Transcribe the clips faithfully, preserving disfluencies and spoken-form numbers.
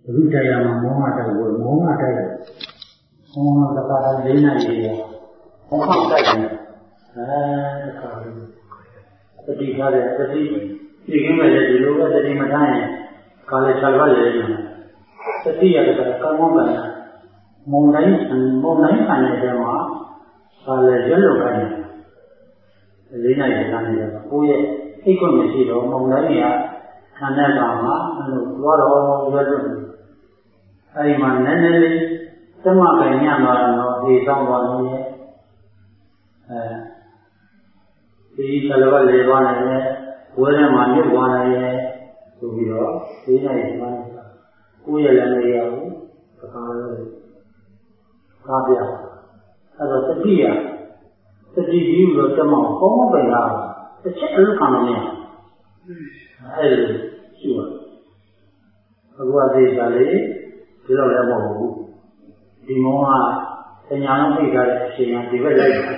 လူတရားမှာမောဟတိုက်ကိုမောဟတိုက်တယ်။မောဟတပါးလေးနိုင်ရည်မောဟတိုက်တယ်။အဲခါလေးတတိထားတဲ့တတိဒီကိမဲ့လည်းဒီလိုပဲတတိမထားရင်ခါလေးခြေပတ်လေနေတယ်။တတိရတယ်ကောင်းကောင်းကလည်းမုံတိုင်းမုံတိုင်းခံနေတဲ့မှာခါလေးရွတ်လို့ခိုင်းတယ်။လေးနိုင်ရည်ကနေတယ်ကိုယ့်ရဲ့အိတ်ခွင့်မရှိတော့မုံတိုင်းကခံတဲ့ကောင်မှာအဲ့လိုသွားတော့ရွတ်လို့အဲဒီမှာနည်းနည်းလေးသမကညံ့သွားတော့ဒီဆောင်သွားလို့ရဲ့အဲဒီကလဝလေသွားနိုင်ရဲ့ဝဲထဲမှာမြုပ်သွားနိုင်ရဲ့ဆိုပြီးတော့ဒီနိုင်မှန်းကိုယ့်ရဲ့လည်းမရဘူးပကားလို့ကားပြအဲ့တော့တတိယတတိပြီးလို့တမောင်းကောင်းပင်လာတစ်ချက်အလုပ်ခံမနေအဲ့လိုရှိပါအခုအသေးစားလေးဒီတော့လည်းမဟုတ်ဘူးဒီမောဟပညာလုံးသိထားတဲ့အချိန်ကဒီဘက်လိုက်တာ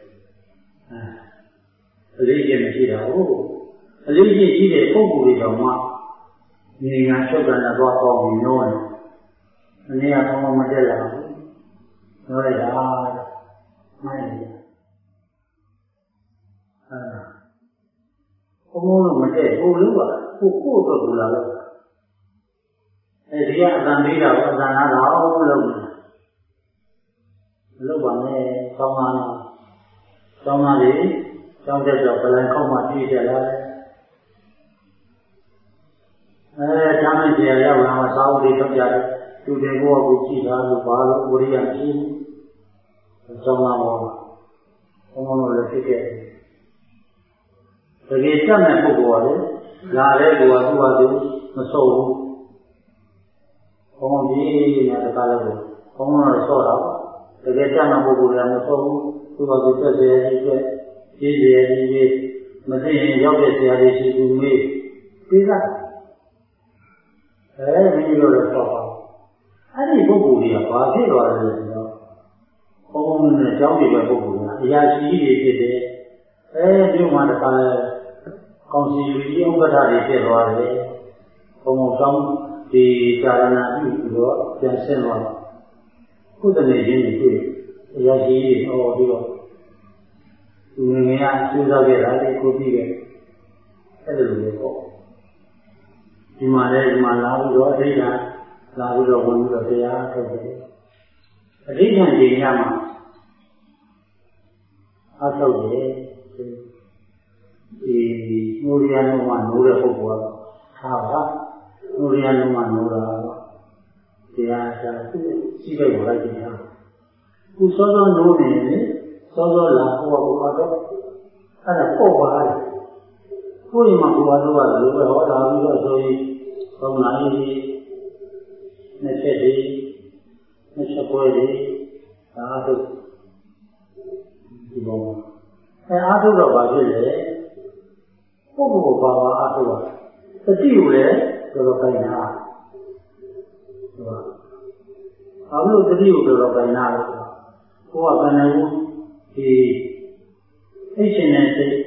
အဲအလေးကျင့်မရှိတာဟုတ်အလေးကျင့်ရှိတဲ့ပုဂ္ဂိုလ်တွေတော့မှနေငါချုပ်ကန်တော့ပေါက်ပြီးနိုးတယ်အနည်းအကောင်းမတက်လာဘူးပြောလိုက်တာမှန်တယ်အဲဘုံလုံးမတက်ဘူးလို့ပါကိုကိုအတွက်ကူလာလို့အဲဒီကအတန်လေးတာကိုအတန်နာတော့လုံးမလုပ်ပါနဲ့ဆောင်းသားဆောင်းသားလေးဆောင်းတဲ့တော့ပလန်ခောက်မှပြည့်တယ်လားအဲဓမ္မကျေရောက်လာမှသာဝတိထုတ်ကြတယ်သူတွေဘောကိုကြည့်တာလို့ဘာလို့ဝိရိယရှိဆောင်းသားဘောဘုံဘုံလည်းဖြစ်ခဲ့တကယ်တတ်တဲ့ပုဂ္ဂိုလ်ကလေလာတဲ့ကူကသူ့ဟာသူမဆုပ်ဘူးဘုံကြီးနဲ့တကားလည်းဘုံတော့ဆော့တာတကယ်တတ်တဲ့ပုဂ္ဂိုလ်ကမဆုပ်ဘူးသူ့ဟာသူတက်စေရှိတဲ့ကြီးကြီးကြီးကြီးမသိရင်ရောက်တဲ့ဆရာတွေရှိသူမေးပြီးသားအဲဒီလိုတော့ဆော့ပါအဲ့ဒီပုဂ္ဂိုလ်ကြီးကဘာဖြစ်သွားလဲဆိုတော့ဘုံနဲ့ကြောင်းပြတဲ့ပုဂ္ဂိုလ်ကအရာရှိကြီးတွေဖြစ်တယ်အဲဒီမှာတခါလဲကောင်းစီကြီးဥပ္ပဒါတွေဖြစ်သွားတယ်ဘုံဘုံကြောင်းဒီသာရဏပြုပြီးတော့ပြန်ဆင်းသွားတယ်ကုသနေခြင်းတွေတွေ့အရာရှိကြီးတွေဟောပြီးတော့သူငယ်ငယ်ကကျူးစားခဲ့တာလေကိုကြည့်ခဲ့အဲ့လိုလေပေါ့ဒီမှာလည်းဒီမှာလာပြီးတော့အဋ္ဌာလာပြီးတော့ဝင်ပြီးတော့တရားထုတ်တယ်အဋ္ဌာကြီးညမှာအထုတ်တယ်ဒီနူရီယန်လုံးမှာနိုးတဲ့ပုဂ္ဂိုလ်ကဟာပါနူရီယန်လုံးမှာနိုးတာတရားရှာသူရှိတဲ့ဝိုင်းကြီးဟာခုစောစောနိုးနေတယ်စောစောလာဟိုကဟိုကတော့အဲ့ဒါပေါ့ပါလေကိုယ်မှဟိုကတော့လိုပဲဟောတာပြီးတော့ဆိုရင်သုံးနိုင်နှစ်ချက်ဒီနှစ်ချက်ပွဲဒီဒါတို့ဒီဘောအဲအားထုတ်တော့ပါဖြစ်လေပုဂ္ဂိုလ်ဘာဝအားထုတ်တာတတိကိုလည်းတော်တော်ကိုင်းတာဟုတ်ပါဘာလို့တတိကိုတော်တော်ကိုင်းတာလဲကိုယ်ကဘယ်နဲ့ဘူးဒီသိရှင်တဲ့စိတ်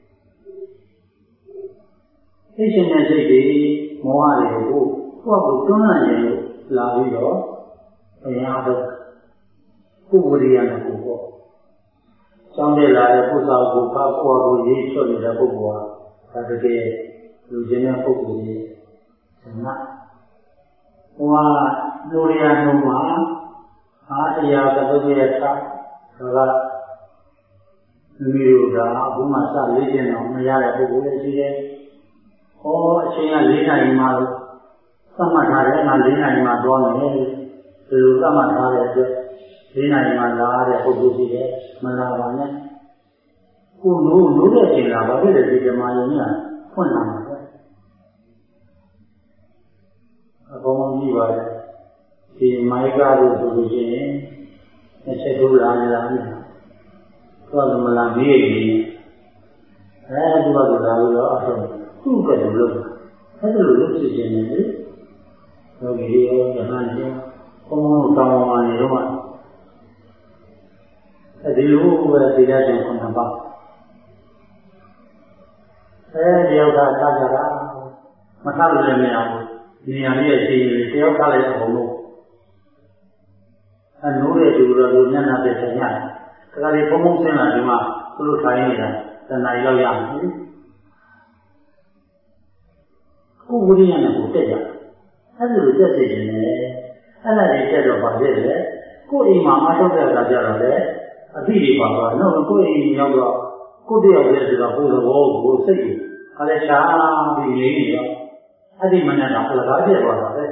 သိရှင်တဲ့စိတ်ဒီမောဟတွေကိုကိုယ့်ကိုတွန်းလှန်နေလို့လာပြီးတော့ဘုရားတော့ကိုယ်ဝိရိယနဲ့ကိုပေါ့ကျောင်းတက်လာတဲ့ပုသ္ဇာကိုဖတ်ဖို့ကိုရေးချွတ်နေတဲ့ပုဂ္ဂိုလ်ဟာဒါတကယ်လူချင်းတဲ့ပုဂ္ဂိုလ်ကြီးဇမဟိုကလူရယနှုံမှာအာတရားကတုတ်ရတာဒါကလူမျိုးကဘုမစလေးကျင်တော့မရတဲ့ပုဂ္ဂိုလ်လည်းရှိတယ်။ဟောအချိန်ကလေးနိုင်မှလို့သတ်မှတ်ထားတယ်ငါလေးနိုင်မှသွားမယ်ဒီလိုသတ်မှတ်ထားတဲ့အတွက်လေးနိုင်မှလာတဲ့ပုဂ္ဂိုလ်ရှိတယ်မလာပါနဲ့ကိုနိုးနိုးတဲ့ချိန်ကဘာဖြစ်လဲဒီဓမ္မယုံကဖွင့်လာမှာပဲအကောင်းကြီးပါလေဒီမိုက်ကားလို့ဆိုလို့ရှိရင်တစ်ချက်တိုးလာနေတာတော့မလာမေးရင်အဲဒီဘက်ကလာလို့အဆုံးသူ့ကတည်းကလို့အဲဒီလိုလုပ်ဖြစ်နေတယ်လေယောဂီရောယဟန်ရောဘုံဘုံတောင်းပါနေတော့အဲဒီလိုပဲတရားရှင်ခုနပါအဲဒီရောက်တာသာကြတာမထားလို့လည်းမရဘူးနေရာလေးရှိရင်တယောက်ထားလိုက်အောင်လို့အနိုးတဲ့သူတော်ကိုညနာတဲ့ဆိုင်ရတယ်။ဒါကြလေဘုံဘုံဆင်းလာဒီမှာသူတို့ထိုင်နေတာတဏှာရောက်ရမယ်။ကိုယ်ဝိရိယနဲ့ကိုတက်ကြ။အဲ့လိုတက်စေတယ်နဲ့အဲ့ဒါတွေတက်တော့ပါဖြစ်တယ်။ကိုယ်အိမ်မှာအားထုတ်တဲ့အခါကျတော့လေအသိတွေပါတော့တော့ကိုယ်အိမ်ရောက်တော့ကိုယ်တယောက်လည်းဆိုတော့ကိုယ်သဘောကိုစိတ်ကိုအဲ့ဒါရှားပြီးနေနေတော့အဲ့ဒီမနဲ့တော့အလကားပြတ်သွားတာပဲ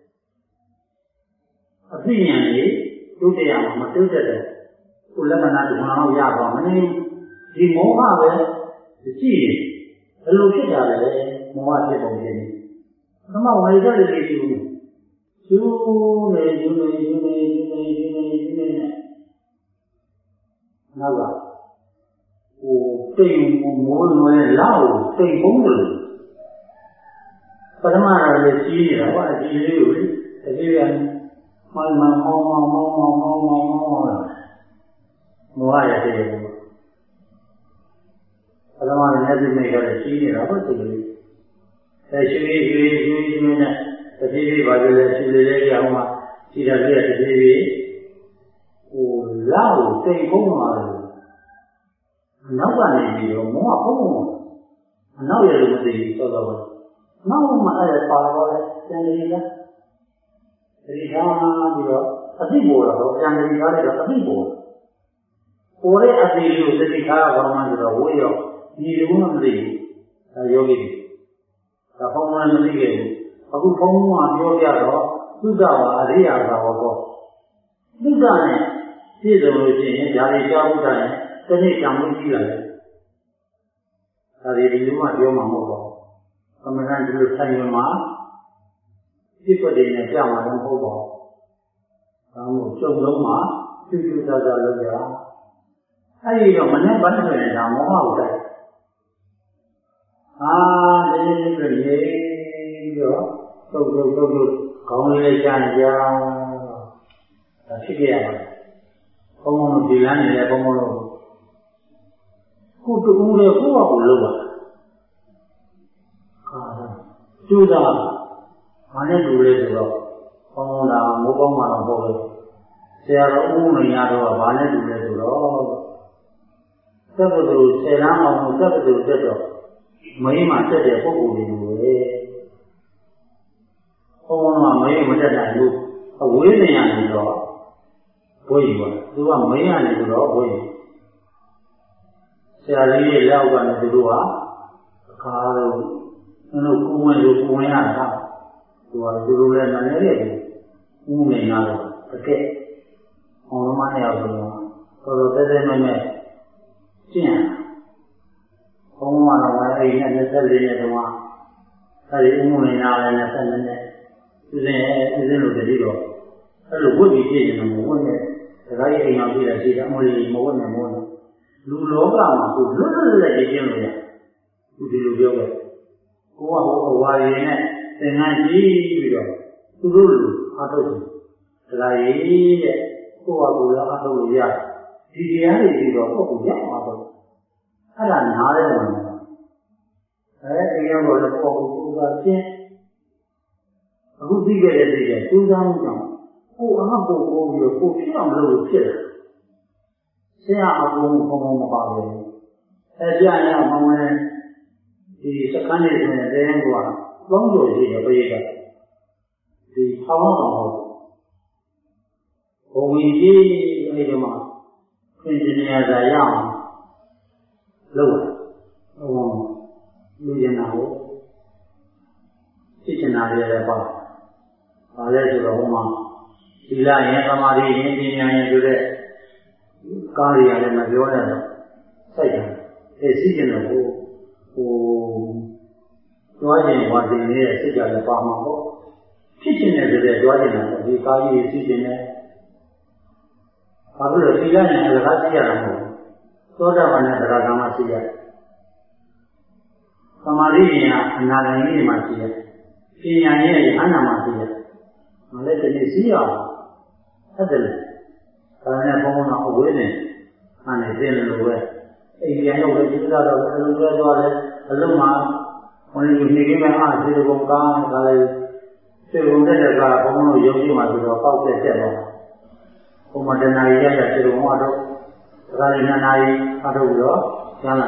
အသိဉာဏ်ကြီးတိုးတက်ရမှာမတိုးတက်တဲ့ကိုယ်လက္ခဏာဒီမှာတော့ရပါမနေဒီမောဟပဲကြည့်ရင်ဘယ်လိုဖြစ်တာလဲမောဟဖြစ်ပုံဖြစ်နေဘမဝိဇ္ဇာတွေကြည့်ဘူးကျူးနေကျူးနေကျူးနေကျူးနေကျူးနေကျူးနေနောက်ကဟိုတိမ်မိုးလွယ်လောက်တိမ်ပုံးလို့ပထမတော့လေကြီးနေတာဟောဒီလေးကိုတကယ်ရမှန်မှန်မောင်းမောင်းမောင်းမောင်းမောင်းမောင်းမောင်းမောဟရတဲ့ပထမတော့လက်ပြမိတ်ကလည်းကြီးနေတာဟုတ်တယ်လေအဲရှိရေးရှိရေးရှိရေးရှိနေတတိယဘာလို့လဲရှိလေးလေးကြောင်းမှာရှိတာပြည့်တတိယဟိုလောက်တိမ်ပုံးမှာနောက်ကနေပြီးတော့မောဟပုံးအနောက်ရလို့မသိဘူးသောတော်နောက်မှအဲ့ဒါပါတော့လေကျန်နေလားဒီကားပြီးတော့အသိပေါ်တော့ကျန်နေကားလည်းတော့အသိပေါ်ပေါ်တဲ့အသိကိုသတိထားပါမှဆိုတော့ဝိရောဒီလိုမှမသိဘူးဒါယောဂီတွေဒါဘုံမှမသိခဲ့ဘူးအခုဘုံမှပြောကြတော့သုဒ္ဓဝါအရိယာသာဘောကောသုဒ္ဓနဲ့ပြည့်စုံလို့ရှိရင်ဒါတွေကြောက်ဥဒ္ဒနဲ့တနေ့တံမှုကြည့်လာတယ်ဒါတွေဒီလိုမှပြောမှာမဟုတ်ပါဘူးအမှန်တန်ဒီလိုဆိုင်ရင်မှာပြစ်ပတ်တွေနဲ့ကြောက်မှာလည်းမဟုတ်ပါဘူးဒါမှမဟုတ်ကျုပ်လုံးမှာပြည့်ပြည့်သားသားလုပ်ကြအဲ့ဒီတော့မနေ့ဘာလို့လဲဒါမောဟကိုတိုက်အာဒီလိုပြေးပြီးတော့တုတ်တုတ်တုတ်တုတ်ခေါင်းလေးလေးချမ်းကြဒါဖြစ်ကြရမှာဘုံဘုံတို့ဒီလမ်းနေတယ်ဘုံဘုံတို့ကိုတူဦးလေကိုယ့်ဘာကိုလုပ်ပါခါတော့ကျူးတာဘာနဲ့တူလဲဆိုတော့ဘုံဘုံတာမိုးကောင်းမှတော့ပေါ့ပဲဆရာတော်ဦးမညာတော့ဘာနဲ့တူလဲဆိုတော့သက္ကသိုလ်ဆယ်လမ်းအောင်သက္ကသိုလ်တက်တော့မင်းမှတက်တဲ့ပုဂ္ဂိုလ်တွေလိုပဲဘုံဘုံကမင်းမတက်နိုင်ဘူးအဝေးနေရနေတော့ဘွေးပါသူကမင်းရနေဆိုတော့ဘွေးဆရာကြီးရဲ့လက်အောက်ကနေသူတို့ဟာအခါတော့သူတို့ကုဝင်လို့ကုဝင်ရတာသူကသူတို့လည်းမနေရဘူးဦးနေရတော့တကယ်အောင်မနေအောင်ဆိုတော့တော်တော်တဲတဲမဲမဲကျင့်ဘုံမှာတော့အဲ့ဒီနဲ့၂၄နဲ့တုန်းကအဲ့ဒီဦးနေရလည်း၂၂နဲ့သူစင်အဲသူစင်လို့တတိတော့အဲ့လိုဝတ်ပြီးကြည့်ရင်တော့ဝတ်နေဒါကြိုက်အိမ်အောင်ပြည့်တယ်ရှိတယ်အမလေးမဝတ်နဲ့မဝတ်နဲ့လူလောကမှာကိုလွတ်လွတ်လပ်လပ်ကျင့်လို့ရသူဒီလိုပြောတယ်ကိုကဟိုအဝါရီနဲ့သင်္ကန်းကြည့်ပြီးတော့သူတို့လူအားထုတ်တယ်ဒါကြီးတဲ့ကိုကကိုလည်းအားထုတ်လို့ရဒီတရားတွေပြီးတော့ကိုယ့်ကိုရအောင်အားထုတ်အဲ့ဒါနားလဲဝင်တယ်အဲအိမ်ရောက်တော့ကိုယ့်ကိုကိုယ်ကကျင့်အခုသိခဲ့တဲ့သိတဲ့စူးစမ်းမှုကြောင့်ကိုယ်အားကိုယ်ကိုပြီးတော့ကိုယ်ဖြစ်အောင်လုပ်လို့ဖြစ်တယ်ဆရာအကုန်ဘုံဘုံမပါဘူးအဲကြရအောင်မှဝင်ဒီစခန်းနေဆိုရင်တင်းကွာသုံးကျော်ရှိတယ်ပြည့်တယ်ဒီထောင်းအောင်ဟုတ်ဘုံဝင်ကြီးအဲဒီကမှာသင်္ကြန်ရာသာရအောင်လုပ်ဟိုလူကျင်တာကိုသိချင်တာတွေလည်းပါဘာလဲဆိုတော့ဟိုမှာသီလရင်သမာဓိရင်ပညာရင်ဆိုတဲ့ကားရရတယ်မပြောနဲ့တော့စိုက်တယ်အဲသိကျင်တော့ဟိုဟိုတွားကျင်ဝါကျင်နေတဲ့စိတ်ကလည်းပါမှာပေါ့ဖြစ်ကျင်တဲ့ဆိုတဲ့တွားကျင်တာဒီကားကြီးသိကျင်တဲ့ဘာလို့လဲသီလနဲ့အလကားသိရတာမဟုတ်သောတာပန်နဲ့တရားကမှသိရတယ်သမာဓိဉာဏ်အနာဂတ်ကြီးမှသိရတယ်ပညာရဲ့အနာမှသိရတယ်မလဲတနည်းသိရအောင်ဟုတ်တယ်ဒါနဲ့ဘုံဘုံကအဝေးနဲ့အနေသိလို့ပဲအိမ်ပြန်တော့ဒီလိုတော့အလုံးပြောသွားတယ်အလုံးမှာဝင်နေနေကမှအားဒီလိုကောင်းတာလည်းစေုံတဲ့ကဘုံတို့ယုံကြည်မှဆိုတော့ပေါက်တဲ့ချက်တော့ဘုံမတနာရီရရစေုံတော့ဒါကလည်းနာရီအထုတ်ပြီးတော့ကျမ်းလာ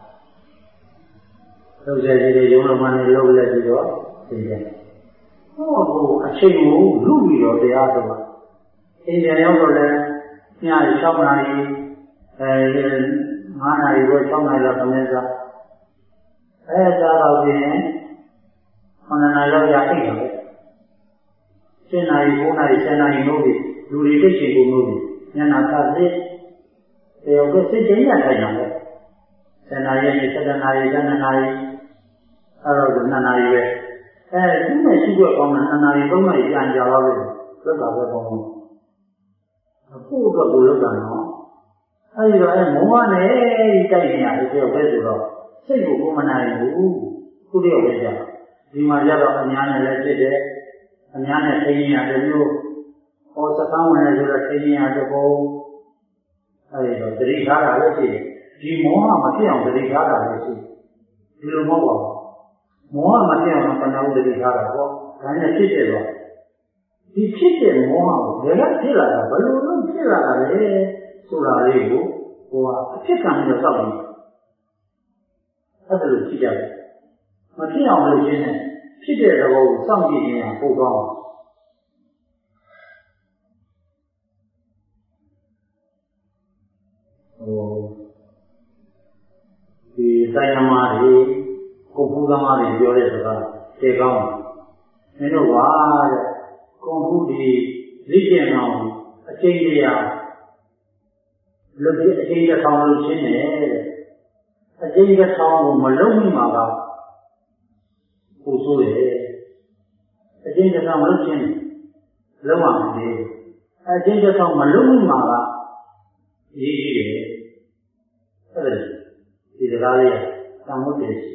လုပ်တဲ့ဒီရုံလုံးမှနေလုပ်လက်ပြီးတော့သိတယ်ဟောဟိုအချိန်ကိုလူပြီးတော့တရားတော်မှာအင်းပြန်ရောက်တော့လည်းည၆နာရီအဲ၅နာရီကို၆နာရီလောက်သမင်းစားအဲစားတော့ပြင်ခုနှစ်နာရီလောက်ရအိတ်တယ်ရှင်းနာရီ၉နာရီ၁၀နာရီလို့ပြီလူတွေသိချင်ကုန်လို့ပြီညနာသာစစ်တရားကိုစစ်ချင်းရထိုင်တာလေ၁၀နာရီနဲ့၁၇နာရီ၁၂နာရီအဲ့တော့၂နာရီပဲအဲဒီမဲ့ရှိခွက်ကောင်းတာ၂နာရီ၃နာရီပြန်ကြာတော့လို့လွတ်တာပဲကောင်းဘူးအခုတော့ကိုလွတ်တာနော်အဲဒီတော့အဲမောဟနဲ့ဒီတိုက်နေရတယ်ပြောပဲဆိုတော့စိတ်ကိုကိုမနိုင်ဘူးခုတည်းပဲကြာဒီမှာကြတော့အများနဲ့လည်းဖြစ်တယ်အများနဲ့သိရင်ရတယ်မျိုးဟောစကားဝင်နေဆိုတော့သိရင်ရတယ်ဘုံအဲဒီတော့သတိထားတာလည်းရှိတယ်ဒီမောဟမဖြစ်အောင်သတိထားတာလည်းရှိဒီလိုမဟုတ်ပါဘူးမောဟမဖြစ်အောင်ပဏ္ဍာသတိထားတာပေါ့ဒါနဲ့ဖြစ်တယ်တော့ဒီဖြစ်တဲ့မောဟကိုဘယ်ကဖြစ်လာတာဘယ်လိုလုပ်ဖြစ်လာတာလဲဆိုတာလေးကိုဟိုကအဖြစ်ကံနဲ့စောက်ပြီးအဲ့ဒါလိုကြည့်ကြတယ်မဖြစ်အောင်လုပ်ခြင်းနဲ့ဖြစ်တဲ့သဘောကိုစောင့်ကြည့်နေတာပို့ကောင်းဟိုဒီတိုင်းမာတွေကိုပူသမားတွေပြောတဲ့စကားတေကောင်းမင်းတို့ကတဲ့ကွန်ပူဒီလိကျင်အောင်အကျဉ်းတရားလူကြီးအကျဉ်းတစ်ထောင်လို့ရှင်းတယ်တဲ့အကျဉ်းတစ်ထောင်ကိုမလုံးမိမှာကပူဆိုးတယ်အကျဉ်းတစ်ထောင်မလို့ရှင်းတယ်လုံးဝမနေအကျဉ်းတစ်ထောင်မလုံးမိမှာကရေးကြီးတယ်အဲ့ဒါဒီစကားလေးကသံမှုတည်း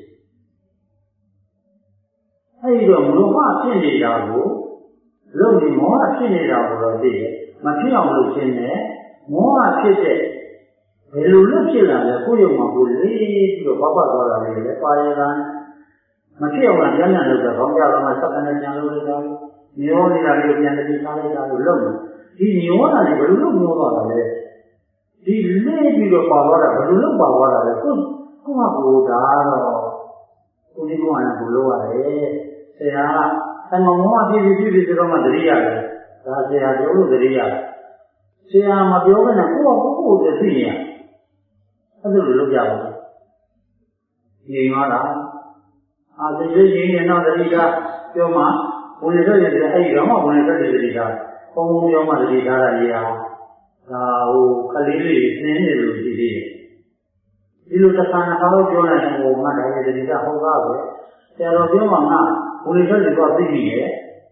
အဲဒီတော့မောဟဖြစ်နေတာကိုလုံဒီမောဟဖြစ်နေတာကိုတော့သိတယ်မဖြစ်အောင်လုပ်ခြင်းနဲ့မောဟဖြစ်တဲ့ဘယ်လိုလုပ်ဖြစ်လာလဲကိုယ့်ရုံမှာကိုလေးပြီးတော့ဘောက်သွားတာလေးလည်းပါရတာမဖြစ်အောင်ကပြန်ပြန်လုပ်တော့ခေါင်းကြတော့မှစက္ကနဲ့ပြန်လုပ်လိုက်တာညောနေတာလေးပြန်တည်ထားလိုက်တာလို့လုပ်တယ်ဒီညောတာလေးဘယ်လိုလုပ်ညောသွားတာလဲဒီလေးပြီးတော့ပါသွားတာဘယ်လိုလုပ်ပါသွားတာလဲကိုယ့်ကိုယ့်ကကိုယ်ဒါတော့ကိုယ်ဒီကောင်ကကိုလုပ်ရတယ်ဆရာကအမေမောပြည့်ပြည့်ပြည့်ဆိုတော့မှတတိရတယ်ဒါဆရာပြောလို့တတိရတယ်ဆရာမပြောဘဲနဲ့ကိုယ့်ကကိုယ့်ကိုယ်သိနေရအဲ့လိုလုပ်ကြပါဘူးငြိမ်သွားတာအာသိသေးရင်လည်းတော့တတိကပြောမှဘုံရတဲ့ရဲ့အဲ့ဒီတော့မှဘုံရတဲ့တတိကပုံပုံပြောမှတတိထားတာကြီးအောင်ဒါဟိုခလေးလေးနင်းနေလို့ရှိသေးတယ်ဒီလိုတစ်ခါနှစ်ခါတော့ပြောလိုက်ရင်ဟိုမှဒါရဲ့တတိကဟုတ်သားပဲဆရာတော်ပြောမှငါဘုံရတဲ့ကတော့သိနေတယ်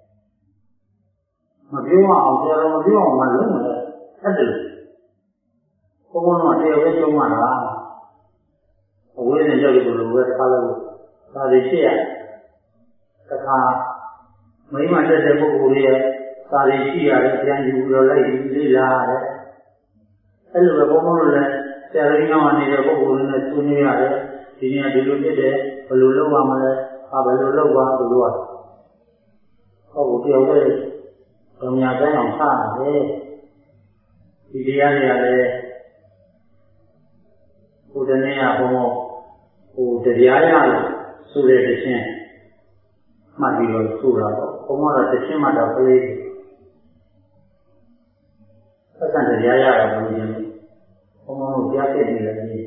မပြောအောင်ဆရာတော်မပြောအောင်မလုပ်နဲ့အဲ့ဒါဘုံဘုံတော့တရားပဲကျုံးမှာလားအဝိဇ္ဇာကြောင့်ဒီလိုပဲတစ်ခါလို့ဒါတွေရှိရတစ်ခါမိမတက်တဲ့ပုဂ္ဂိုလ်ရဲ့သာရီရှိရတယ်ပြန်ယူပြီးတော့လိုက်ပြီးလေ့လာရတယ်အဲ့လိုပဲဘုံဘုံတို့လည်းဆရာတော်ကြီးကနေတဲ့ပုဂ္ဂိုလ်တွေနဲ့ဆွေးနွေးရတယ်ဒီနေ့ဒီလိုဖြစ်တယ်ဘယ်လိုလုပ်ရမလဲဟာဘယ်လိုလုပ်ပါသူတို့ကဟုတ်ကိုပြောခဲ့ဘုံညာတိုင်းအောင်ထားတယ်ဒီတရားတွေကလည်းဟိုတနေ့ကဘုံဟိုတရားရလို့ဆိုတဲ့တခြင်းမှတ်ပြီးတော့ဆိုတာပေါ့ဘုံကတော့တခြင်းမှတော့ကလေးသက်သက်တရားရတာဘုံချင်းဘုံတို့ကြားခဲ့နေတယ်ဒီ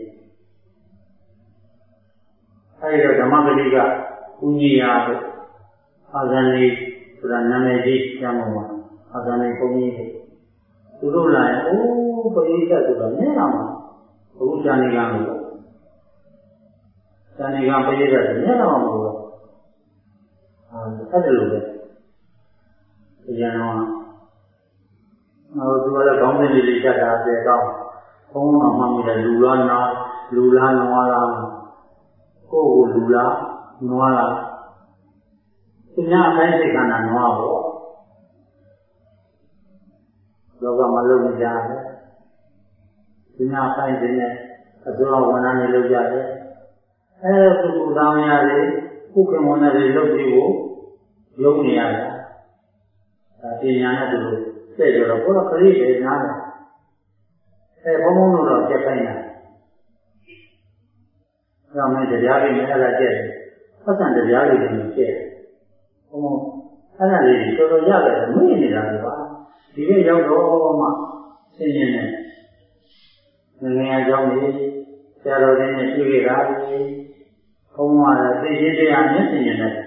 အဲဒီတော့ဓမ္မဂတိကဦးကြီးရာတို့အာဇန်လေးဆိုတာနာမည်ကြီးကျမ်းပေါ်မှာအာဇန်လေးဘုန်းကြီးသူတို့လာရင်အိုးပရိသတ်ဆိုတာနည်းအောင်ဘုရားနေကံလို့ဇာနေကံပရိသတ်နည်းအောင်လို့အာအဲ့ဒါလိုပဲဉာဏ်တော်ဟိုသူကလည်းခေါင်းစဉ်လေးလေးချက်တာပြေတော့ဘုန်းတော်မှမိတယ်လူလားနာလူလားနွားလားကိုယ်ကိုလူလားနွားလားသူများအတိုင်းစိတ်ကနာနွားပေါ့လောကမှာလုံးကြတယ်သူများအတိုင်းစိတ်နဲ့အစွမ်းဝန်ထမ်းတွေလုပ်ကြတယ်အဲကုသသားများတွေခုခင်ဝန်ထမ်းတွေလုပ်ပြီးကိုလုံးနေရတာပညာနဲ့သူတို့သိကြတော့ကိုယ်ကခရီးတွေနားတယ်အဲဘုံဘုံတို့တော့ပြတ်ခိုင်းတာဒါမှတရားလေးနဲ့အဲ့ဒါကျက်တယ်ပတ်စံတရားလေးတွေကျက်ဘုံဘုံအဲ့ဒါလေးတော်တော်ရတယ်မွေးနေတာလေပါဒီနေ့ရောက်တော့မှဆင်းရဲနေငငယ်အကြောင်းကြီးဆရာတော်တွေနဲ့တွေ့ခဲ့တာဘုံဘုံကသိချင်းတရားမျက်စိနဲ့တ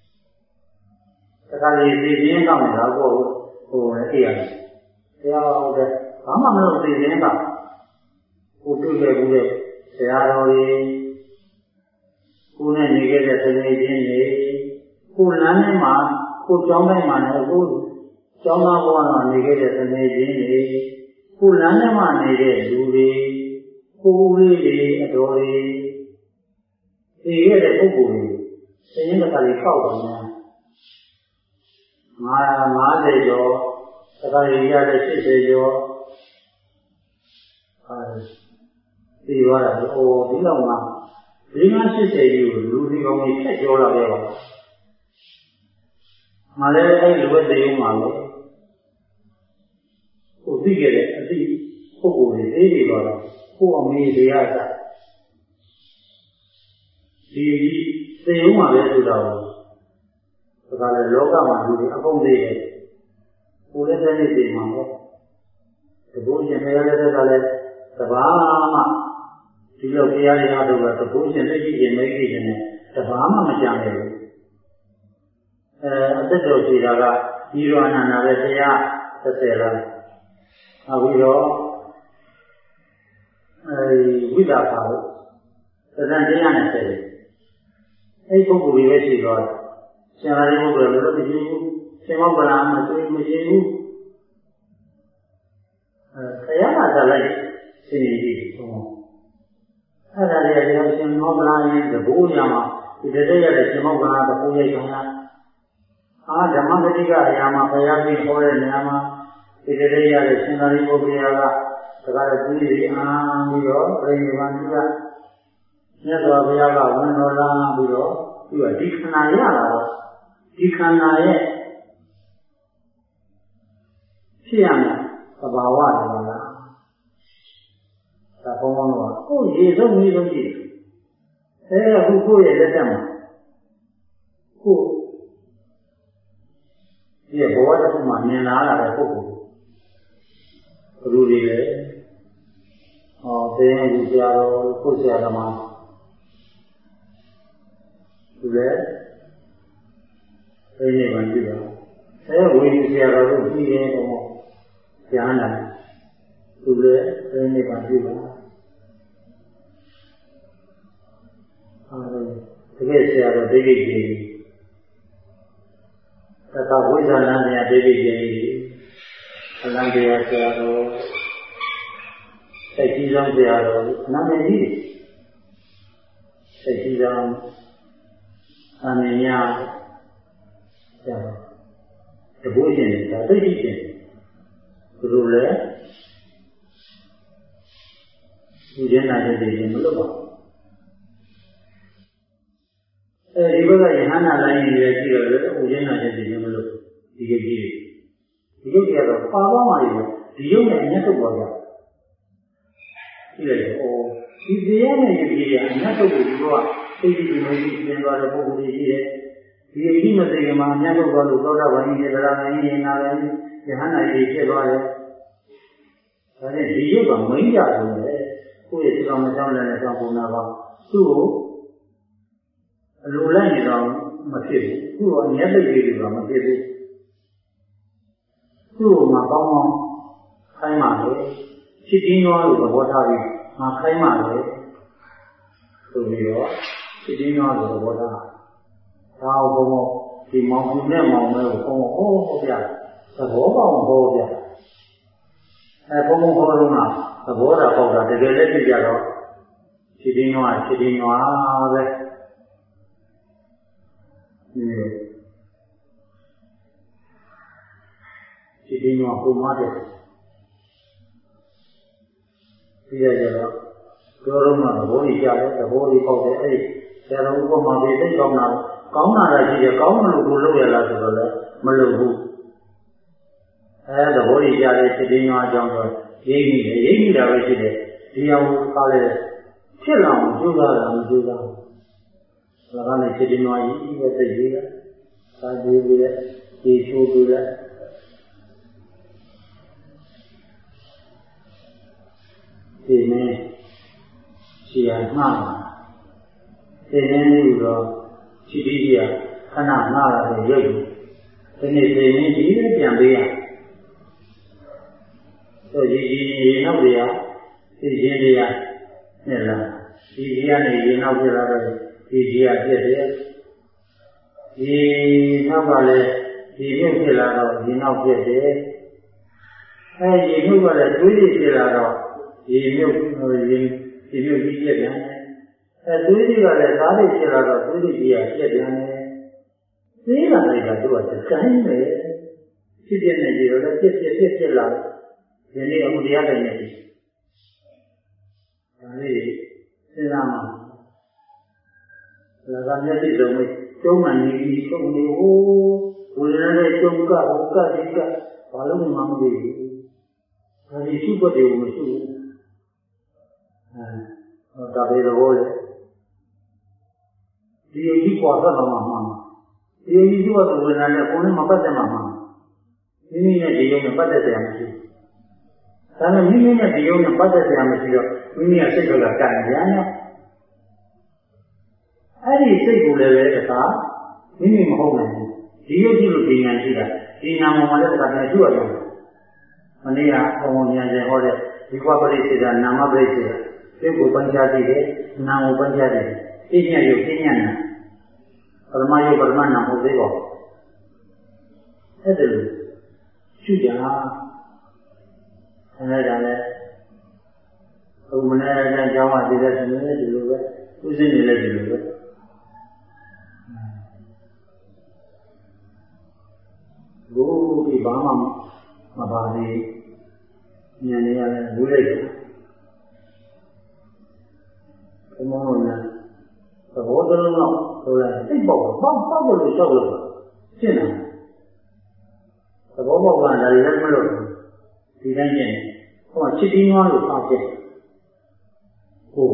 ခါလေသိချင်းကောင်းတာကိုဟိုလည်းသိရတယ်တရားဟုတ်တယ်ဘာမှမလုပ်သိချင်းကောင်းကိုတွေ့ခဲ့ဘူးလေဆရာတော်ကြီးကိုနဲ့နေခဲ့တဲ့သတိချင်းတွေကိုလမ်းထဲမှာကိုကျောင်းတိုင်းမှာလည်းကိုကျောင်းသားဘဝကနေခဲ့တဲ့သတိချင်းတွေကိုလမ်းထဲမှာနေတဲ့လူတွေကိုဦးလေးတွေအတော်တွေသိခဲ့တဲ့ပုဂ္ဂိုလ်တွေသိရင်တစ်ခါလေခောက်ပါများငါငါးဆယ်ကျော်တစ်ခါလေရတဲ့ရှစ်ဆယ်ကျော်အဲဒီသွားတာဟိုဒီလောက်မှဒီငါရှစ်ဆယ်ကြီးကိုလူဒီကောင်ကြီးဖြတ်ကျော်လာခဲ့ပါငါလည်းအဲ့လိုပဲသိအောင်ပါလို့ဟိုသိခဲ့တဲ့အသိပုဂ္ဂိုလ်တွေသိနေပါတော့ကိုအမေတရားကဒီကြီးသိအောင်ပါပဲဆိုတော့ဒါကလည်းလောကမှာလူတွေအကုန်သိတယ်ကိုလည်းသိနေသိမှာပေါ့ဒီဘုရားရှင်လည်းလည်းကလည်းတဘာမှဒီလိုတရားရတော့ကဘုရားရှင်သိကြည့်မိတ်ကြည့်နေတဘာမှမကြံခဲ့ဘူးအဲအသက်တော်ရှိတာကဒီရောအနန္ဒပဲတရားတစ်ဆယ်လားအခုတော့အဲဒီဝိဒါပါလို့သဒ္ဒန်တရားနဲ့ဆက်တယ်အဲဒီပုဂ္ဂိုလ်တွေပဲရှိတော့ဆရာတော်ဘုရားလည်းမကြည့်ဘူးရှင်မောကလာမသိမကြည့်ဘူးအဲခရမသာလိုက်ရှင်းနေပြီဟုတ်အဲ့ဒါတွေကတော့ရှင်မောကလာရဲ့တဘိုးညာမှာဒီတည်းရတဲ့ရှင်မောကလာတဘိုးရဲ့ကောင်လားအာဓမ္မဂတိကအရာမှာဘုရားကြီးဟောတဲ့နေရာမှာဒီတည်းရတဲ့ရှင်သာရိပုတ္တရာကဒါကြတဲ့သူကြီးအာပြီးတော့ပြိဋိဘံကြီးကမြတ်စွာဘုရားကဝန်တော်လာပြီးတော့သူကဒီခန္ဓာရလာတော့ဒီခန္ဓာရဲ့ဖြစ်ရမယ်သဘာဝတော်လားဒါဘုံဘုံကကိုယ်ရေဆုံးကြီးဆုံးကြည့်အဲအခုကိုယ့်ရဲ့လက်ထက်မှာကိုယ်ဒီဘဝတစ်ခုမှာမြင်လာရတဲ့ပုဂ္ဂိုလ်ဘယ်လိုတွေလဲဟောတင်းကူဆရာတော်ကိုဆရာသမားသူလည်းအဲ့ဒီမှာကြည့်ပါအဲဝိနည်းဆရာတော်တို့ကြည့်ရင်တော့ဉာဏ်နာသူလည်းအဲ့ဒီမှာကြည့်ပါအဲဒီတကယ်ဆရာတော်ဒိဋ္ဌိကြီးသတ္တဝိဇ္ဇာလမ်းတရားဒိဋ္ဌိကြီးအလံတရားဆရာတော်စိတ်ကြီးဆုံးဆရာတော်နာမည်ကြီးစိတ်ကြီးဆုံးအမြင်များဆရာတော်တဘိုးရှင်ဒါဒိဋ္ဌိရှင်သူတို့လည်းဒီကျမ်းနာတဲ့ဒီမလို့ပါအဲဒီဘက်ကယဟန္တာလိုင်းကြီးတွေရှိတော့လေဥကျင်းနာတဲ့ဒီမလို့ဒီကိကြီးဒီကိကြီးကတော့ပါသွားမှလေဒီရုပ်နဲ့အမျက်ထုတ်ပေါ်ကြဒီလေဟိုဒီတရားနဲ့ဒီကြီးကအမျက်ထုတ်ကိုဒီကသိသိဒီလိုကြီးသင်သွားတဲ့ပုဂ္ဂိုလ်ကြီးရဲ့ဒီအကြီးမသိခင်မှာအမျက်ထုတ်သွားလို့သောတာပန်ကြီးရဲ့ဗလာမင်းကြီးနာလည်းယဟန္တာကြီးဖြစ်သွားတယ်ဒါနဲ့ဒီရုပ်ကမိမ့်ကြတယ်လေကိုယ့်ရဲ့ကြောင်ကြောင်လည်းကြောင်ပုံနာပါသူ့ကိုအလိုလိုက်နေတော့မဖြစ်ဘူးသူ့အမျက်သိလေးတွေကမဖြစ်ဘူးသူ့မှာကောင်းကောင်းခိုင်းပါလေချစ်တင်းရောလို့သဘောထားပြီးငါခိုင်းပါလေဆိုပြီးတော့ချစ်တင်းရောလို့သဘောထားဒါဘုံဘုံဒီမောင်ကြီးနဲ့မောင်လေးကိုဘုံဘုံဟောပြသဘောပေါက်ဟောပြအဲဘုံဘုံဟောတော့ကသဘောတာပေါက်တာတကယ်လည်းသိကြတော့ချစ်တင်းရောချစ်တင်းရောပဲဒီဒီမှာပုံမှန်တယ်ဒီရကြတော့ပြောတော့မှသဘောကြီးကြားတယ်သဘောကြီးပေါက်တယ်အဲ့ဆရာတော်ဥပမာပေးသိကောင်းတာကောင်းတာလည်းရှိတယ်ကောင်းတယ်လို့ကိုလုပ်ရလားဆိုတော့လည်းမလုပ်ဘူးအဲသဘောကြီးကြတဲ့စိတ်တင်းရောအကြောင်းဆိုရိပ်မိတယ်ရိပ်မိတာပဲရှိတယ်ဒီအောင်ကားလေဖြစ်လာအောင်ကြိုးစားတာမကြိုးစားဘူးဒါကလည်းစိတ်တင်းရောကြီးပဲသိကြီးတယ်စာကြည့်ပြီးတဲ့ဒီချိုးပြီးတဲ့ဒီနေ့ရှိရမှားဒီနေ့လေးတော့ခြေတိကြီးကခဏမှားတယ်ရုပ်ဒီနေ့ဒီနေ့ဒီနေ့ပြန်ပေးရဆိုဒီဒီရေနောက်တွေကဒီရင်းတွေကနဲ့လားဒီကြီးကနေရေနောက်ပြလာတော့ဒီကြီးကပြည့်တယ်ဒီနောက်ကလည်းဒီမြုပ်ဖြစ်လာတော့ဒီနောက်ပြည့်တယ်အဲဒီမြုပ်ကလည်းတွေးရဖြစ်လာတော့ဒီမြုပ်ရေဒီမြုပ်ကြီးပြည့်တယ်အဲတွေးကြီးကလည်းသားလေးဖြစ်လာတော့တွေးကြီးကပြည့်တယ်သေးလာတဲ့ကသူကစကိုင်းပဲဖြစ်ပြနေကြတော့ပြည့်ပြည့်ပြည့်ပြည့်လာဒီနေ့အမှုတရားတိုင်းနဲ့ဒီဒါလေးစဉ်းစားမှာလာကမျက်စိလုံးလေးကျုံးမှနေပြီးကျုံးနေဟိုဝေဒနာနဲ့ကျုံးကဟိုကဒီကဘာလို့မှမသိဘူးဒါဒီရှိဖို့တယ်မရှိဘူးအဲဒါပဲတော့လေဒီအကြီးကွာတော့မှမှဒီအကြီးကွာတော့ဝေဒနာနဲ့ကိုယ်နဲ့မပတ်သက်မှမှမိမိနဲ့ဒီရုံနဲ့ပတ်သက်တယ်မရှိဘူးဒါနဲ့မိမိနဲ့ဒီရုံနဲ့ပတ်သက်တယ်မရှိတော့မိမိကစိတ်ကကံကြမ်းတော့အဲ့ဒီစိတ်ကိုလည်းပဲတခါမိမိမဟုတ်နိုင်ဘူးဒီရုပ်ကြည့်လို့ဒီဉာဏ်ရှိတာဒီနာမမှာလည်းတခါတည်းကျွတ်ရတယ်မနေ့ကဘုံဘုံဉာဏ်ရှင်ဟောတဲ့ဒီကွာပရိစ္ဆေဒနာမပရိစ္ဆေဒစိတ်ကိုပိုင်းခြားသိတယ်နာမ်ကိုပိုင်းခြားသိတယ်သိဉာဏ်ရုပ်သိဉာဏ်နာပရမယုတ်ပရမနာဟုတ်သေးပါအဲ့ဒါလို့ရှုကြအဲ့ဒါလည်းဘုံမနေ့ကကြောင်းမှသိတဲ့ရှင်လည်းဒီလိုပဲဥစဉ်နေလည်းဒီလိုပဲဘုရားဒီဘာမှမပါသေးဉာဏ်ရလည်းဘူးလိုက်တယ်ဘုံမောင်းလည်းသဘောတလုံးတော့ဆိုလိုက်စိတ်ပေါက်ပေါက်ပေါက်လို့ကြောက်လို့ရှင်းတယ်သဘောပေါက်ကလည်းလည်းမလို့ဒီတိုင်းကျင်ဟောချစ်တင်းသွားလို့ပါဖြစ်ကို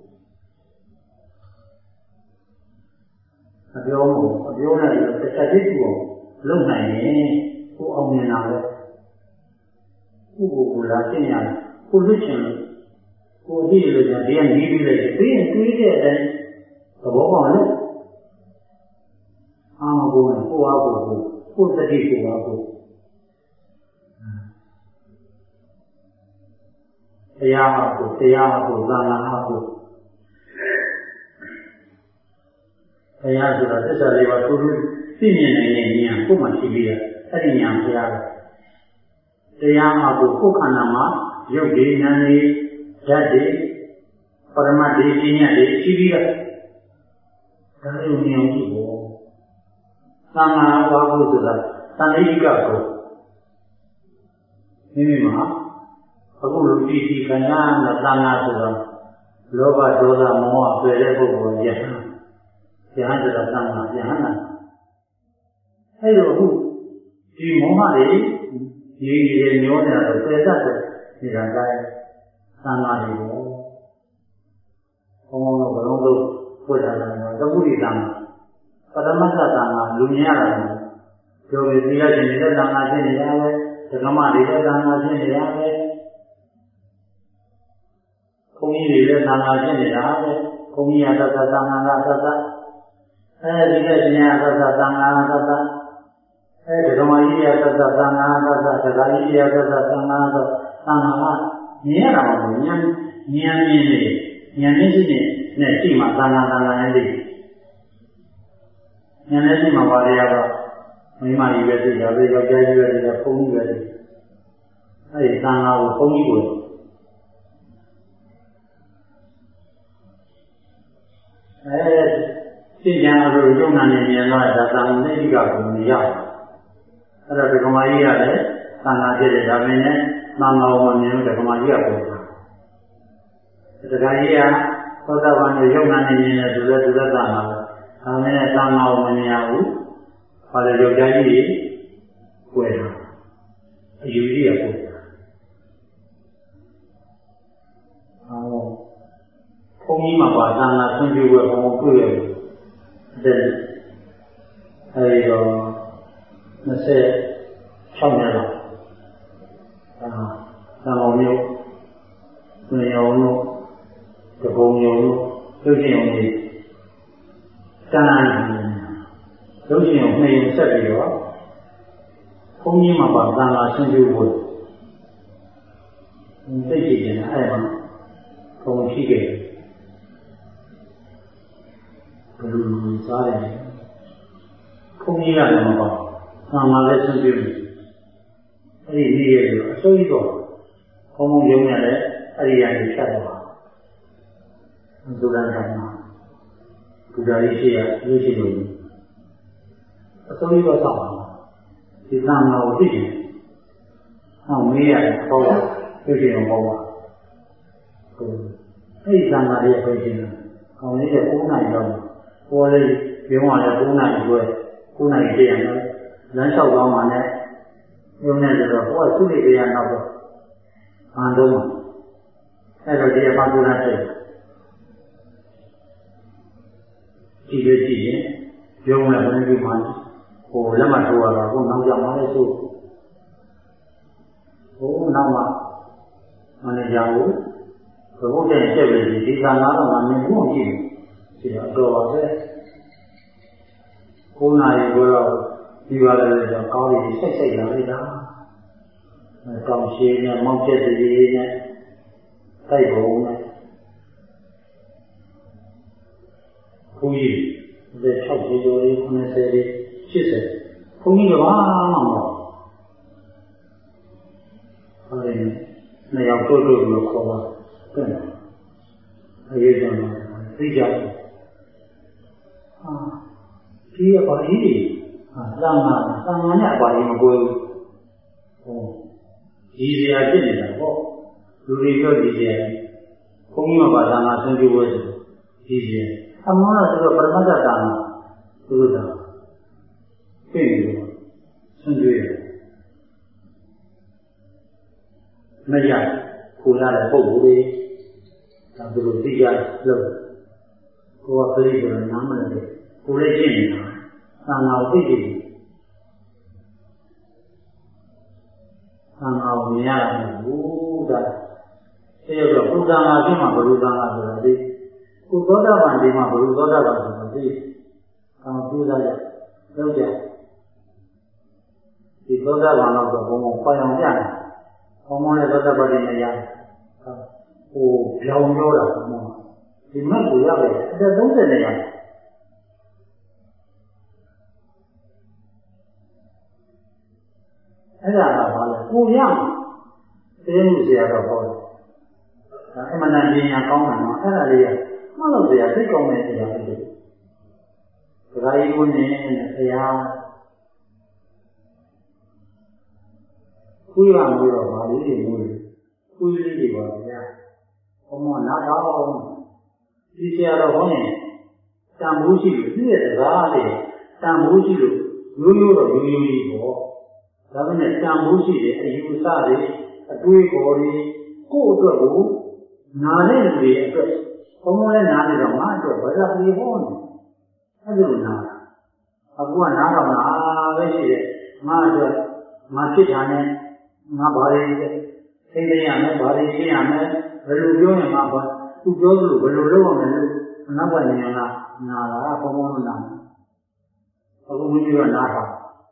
အပြောမဟုတ်အပြောနဲ့တစ်ချက်တည်းတူအောင်လုံနိုင်ရင်ကိုအောင်မြင်လာတယ်ကိုကိုကိုလာရှင်းရတယ်ကိုလွတ်ချင်လို့ကိုအကြည့်လို့ဒီကနီးပြီးလိုက်ပြီးရင်တွေးတဲ့အတိုင်းသဘောပေါက်လို့အာမကိုကိုအားကိုကိုတတိကိုအားကိုတရားဟောကိုတရားဟောကိုသာနာဟောကိုတရားဆိုတာသစ္စာလေးပါးသူတို့သိမြင်နေတဲ့ဉာဏ်ကိုမှရှိပြီးတယ်အဲ့ဒီဉာဏ်ဘုရားတရားဟောကိုကိုယ်ခန္ဓာမှာရုပ်ဒီနာနေဓာတ်ဒီပရမတ်ဒီဉာဏ်ဒီရှိပြီးတယ်ဒါလိုဉာဏ်ရှိဖို့သာနာဟောကိုဆိုတာသံဃိကကိုမိမိမှာအခုလူကြည့်ကြည့်ခဏနဲ့သာနာဆိုတော့လောဘဒေါသမောဟပယ်တဲ့ပုဂ္ဂိုလ်ယဟန်ယဟန်ဆိုတာသာနာယဟန်နာအဲ့လိုအခုဒီမောဟတွေဒီရေမျောနေတာတော့ပယ်တတ်တယ်နေတာတိုင်းသာနာတွေပေါ့ဘုံဘုံတော့ဘလုံးလို့ဖွင့်ထားတယ်သပုရိသံပရမတ္ထသာနာလူမြင်ရတာပြောပြီးသီလရှင်နေတဲ့သာနာဖြစ်နေရပဲဓမ္မတွေလည်းသာနာဖြစ်နေရပဲဘုန်းကြီးတွေလည်းသာနာဖြစ်နေတာပဲဘုန်းကြီးရသသသာနာကသသအဲဒီကရှင်ရသသသာနာသသအဲဒီဓမ္မကြီးရသသသာနာသသတရားကြီးရသသသာနာသသာနာကမြင်ရတာမဟုတ်ဉာဏ်ဉာဏ်မြင်နေဉာဏ်နဲ့ရှိနေနဲ့ရှိမှသာနာသာနာနဲ့သိဉာဏ်နဲ့ရှိမှပါရတော့မိမကြီးပဲသိတာပဲယောက်ျားကြီးပဲသိတာဘုန်းကြီးပဲသိအဲဒီသာနာကိုဘုန်းကြီးကိုအဲသိဉာဏ်လို့ယုံနာနေမြင်တော့ဒါသံဃိကကိုမရဘူးအဲ့တော့ဒကမာကြီးကလည်းသံဃာဖြစ်တယ်ဒါပေမဲ့သံဃာကိုမြင်လို့ဒကမာကြီးကပုံတာဒကာကြီးကသောတာပန်ကိုယုံနာနေမြင်တယ်သူလည်းသူလည်းသံဃာပဲဒါပေမဲ့သံဃာကိုမမြင်ရဘူးဘာလဲယောက်ျားကြီးကိုယ်တာယူရရပို့အော်ဘုန်းကြီးမှာပါသံဃာဆွံ့ပြပွဲဘုံတွေ့ရတယ်တဲ့အဲဒီတော့နှစ်ဆယ်၆နှစ်လောက်အာသံဃာမျိုးညောင်းတို့တကုံယုံတို့လူချင်းယုံကြီးတန်းလာလူချင်းယုံနှစ်ယုံဆက်ပြီးတော့ဘုန်းကြီးမှာပါသံဃာဆွံ့ပြပွဲသိကြည့်ရင်အဲ့မှာဘုံရှိခဲ့ဘယ်လိုစားတယ်ဘုန်းကြီးရတယ်မပေါ့သံဃာလည်းဆွံ့ပြတယ်အဲ့ဒီနေ့ရဲ့အစိုးရတော့ဘုံဘုံယုံရတယ်အဲ့ဒီရည်ဖြတ်တော့ဒုရဏကမှာဘုရားကြီးရှိရလို့ရှိလို့အစိုးရတော့ဆောက်ပါဒီသံဃာကိုသိတယ်ဟောမေးရတယ်ပေါ့သိတယ်ပေါ့ပါဟုတ်အဲ့ဒီသံဃာရဲ့ပြောခြင်းကောင်းလေးတဲ့၉နိုင်တော့ပေါ်လေးပြောင်းလာတဲ့၉နိုင်ကျွဲ၉နိုင်ပြည့်ရမယ်လမ်းလျှောက်သွားမှလည်းရုံးနေတော့ဟောသူ့လေးတရားနောက်တော့အာတော့အဲ့တော့ဒီအပါဒနာတဲ့ဒီလိုကြည့်ရင်ရုံးလာတဲ့ဒီမှာဟိုလက်မထိုးရတာဟိုနောက်ကြမှာလဲဆိုဟိုနောက်မှာမနေကြဘူးဘုရားတဲ့ချက်ပဲဒီကံလာတော့မှမြင်ဖို့ကြည့်ဒီတော့တော်ပါပဲကိုယ်နာရီကတော့ဒီပါလေဆိုကောင်းပြီစိတ်စိတ်လာလိုက်တာတောင်ရှည်နဲ့မောက်ကျက်တည်းနဲ့တိုက်ပုံနဲ့ဘုန်းကြီးဒီ၆၀ကျော်လေး၉၀လေး၈၀ဘုန်းကြီးကဘာမှမဟုတ်ဟုတ်တယ်နှစ်ယောက်တို့တို့လို့ခေါ်ပါပြန်အရေးကြောင့်သိကြတယ်ဟာဒီကဘာကြီးဟာသံဃာသံဃာနဲ့အပါရင်မကွဲဘူးဟောဒီစရာဖြစ်နေတာပေါ့လူတွေပြောဒီစရာဘုန်းကြီးမှာပါသံဃာဆွံ့ပြပွဲဆိုဒီစရာအမှန်တော့ပရမတ္တသံဃာသူတို့ကဖြစ်နေတယ်ဆွံ့ပြရမရခုလာတဲ့ပုဂ္ဂိုလ်တွေဒါသူတို့သိကြလို့ကိုယ်ကပြိတ္တနာမနဲ့ကိုယ်လည်းကျင့်နေတာသံဃာသိတယ်သံဃာကိုမြင်ရတယ်ဘုရားအဲတော့ဘုရားမှာဖြစ်မှာဘုရားသံဃာဆိုတာသိကိုသောတာပန်ဒီမှာဘုရားသောတာပန်ဆိုတာသိအောင်ပြုလိုက်ရလောက်ကြဒီသောတာပန်တော့ဘုံဘုံခွာအောင်ကြတယ်ဘုံဘုံနဲ့သောတာပန်တွေနဲ့ရတယ်ဟိုပြောင်းပြောတာဘုံဒီမတ်ကိုရပဲအသက်၃၀နဲ့ရတယ်အဲ့ဒါကဘာလဲကိုရမှာသိမှုစရာတော့ဟောတယ်ဒါအမှန်တန်ပညာကောင်းတာနော်အဲ့ဒါလေးကမှတ်လို့စရာသိကောင်းတဲ့စရာဖြစ်တယ်ဒကာကြီးကိုနေဆရာခွေးရမို့တော့ဗာလေးတွေမို့တယ်ခွေးလေးတွေပါဗျာဘုံမနာတော့ဒီဆရာတော်ဟောရင်တန်ဖိုးရှိလို့ဒီရဲ့စကားလေးတန်ဖိုးရှိလို့ရိုးရိုးတော့ရိုးရိုးကြီးပေါ့ဒါပေမဲ့တန်ဖိုးရှိတဲ့အယူအဆတွေအတွေးခေါ်တွေကိုယ့်အတွက်ကိုနားတဲ့လူတွေအတွက်ဘုံဘုံလည်းနားနေတော့ငါအတွက်ဘာသာပြေဟောနေအဲ့လိုနားအခုကနားတော့ငါပဲရှိတယ်ငါအတွက်ငါဖြစ်တာနဲ့ငါဘာတွေသိသိရမယ်ဘာတွေရှင်းရမယ်ဘယ်လိုပြောရင်ငါဘာသူပြောသလိုဘယ်လိုလုပ်ရမလဲလို့နောက်ပိုင်းဉာဏ်ကနားတာဘုံဘုံနားအခုမင်းကြီးကနားတာ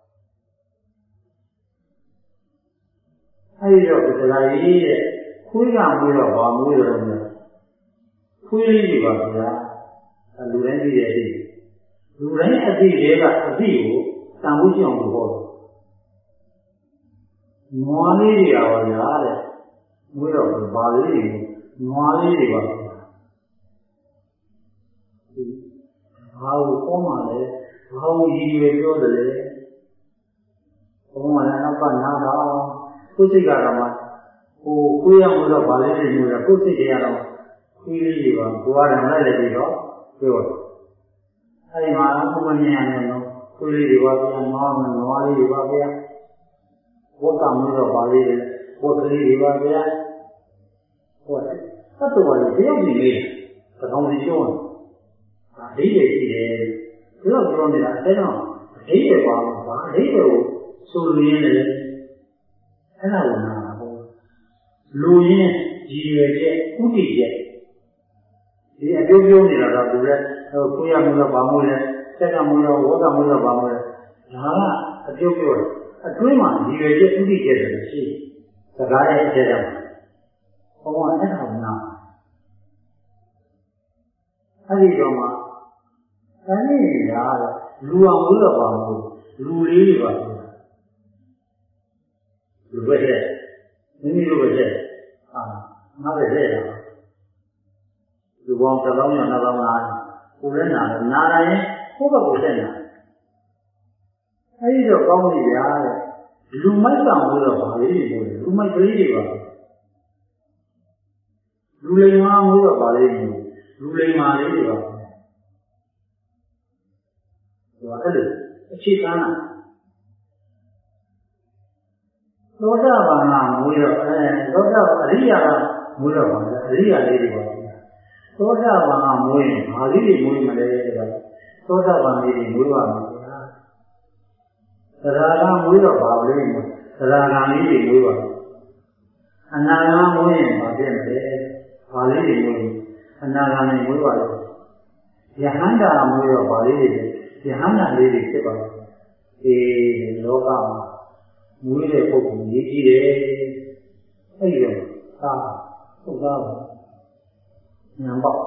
အဲဒီတော့ဒီကလေးရဲ့ခွေးကမွေးတော့ဘာမွေးတော့လဲခွေးလေးတွေပါဗျာလူတိုင်းသိရဲ့အသိလူတိုင်းအသိတွေကအသိကိုတန်ဖိုးရှိအောင်လို့ဟောတယ်နွားလေးတွေပါဗျာတဲ့မွေးတော့ဘာလေးတွေနွားလေးတွေပါဗျာဘာကိုဟောမှလဲဘာကိုရည်ရွယ်ပြောတယ်လဲဘုံကလည်းနောက်ကနားတော့ကိုယ်စိတ်ကတော့မှဟိုကိုယ်ရမှုတော့ဗာလေးတွေမျိုးရကိုယ်စိတ်တွေကတော့ခွေးလေးတွေပါကိုယ်ကတော့လိုက်လိုက်ပြီးတော့ပြောတယ်အဲဒီမှာဘုံမမြင်ရတယ်နော်ခွေးလေးတွေပါပြန်မောင်းနွားလေးတွေပါဗျာဘဝတ်ကမှုတော့ပါလေဝတ်ကလေးတွေပါဗျာဟုတ်တယ်သတ္တဝါတွေတယောက်စီလေးတစ်ကောင်စီရှုံးတယ်အဓိပ္ပာယ်ရှိတယ်ဒီတော့ပြောနေတာအဲတော့အဓိပ္ပာယ်ပါဘာအဓိပ္ပာယ်ကိုဆိုလိုရင်းလည်းအဲ့ဒါကိုနားပေါ့လူရင်းရည်ရွယ်ချက်ဥတည်ချက်ဒီအကျိုးပြောနေတာတော့သူလည်းဟိုကိုရမှုတော့ဘာမို့လဲစက်ကမှုတော့ဝတ်ကမှုတော့ဘာမို့လဲဒါကအကျိုးပြောတယ်အတွင်းမှာရည်ရွယ်ချက်ဥတည်ချက်တွေရှိစကားရဲ့အကျဉ်းတော့ဘုံကအဲ့ဒါကိုနားအဲ့ဒီတော့မှတန်နေရာလူအောင်လို့တော့ပါမို့လူလေးတွေပါဆိုတာလူပဲတဲ့မိမိတို့ပဲတဲ့အာငါပဲတဲ့လူပေါင်းတစ်ပေါင်းနဲ့နှစ်ပေါင်းလားကိုယ်လည်းနာတယ်နာတယ်ကိုယ့်ဘက်ကိုတဲ့နာအဲဒီတော့ကောင်းပြီဗျာတဲ့လူမိုက်ဆောင်လို့တော့ဗာလေးတွေလို့လူမိုက်ကလေးတွေပါလူလိမ္မာမို့တော့ဗာလေးတွေလူလိမ္မာလေးတွေပါဟိုအဲ့လိုအခြေခံတာသောတာပန်ကမွေးတော့အဲသောတာအရိယာကမွေးတော့ပါလေအရိယာလေးတွေပါသောတာပန်ကမွေးရင်ဘာလေးတွေမွေးမလဲတဲ့သောတာပန်လေးတွေမွေးပါမယ်ဗျာသရဂံမွေးတော့ဘာလေးမွေးသရဂံလေးတွေမွေးပါအနာဂံမွေးရင်ဘာဖြစ်မလဲဘာလေးတွေမွေးအနာဂံလေးမွေးပါလေယဟန္တာမွေးတော့ဘာလေးတွေယဟန္တာလေးတွေဖြစ်ပါလေအေးလောကမှာမွေးတဲ့ပုဂ္ဂိုလ်ကြီးကြီးတယ်အဲ့ဒီတော့သာဟုတ်သားပါဉာဏ်ပေါက်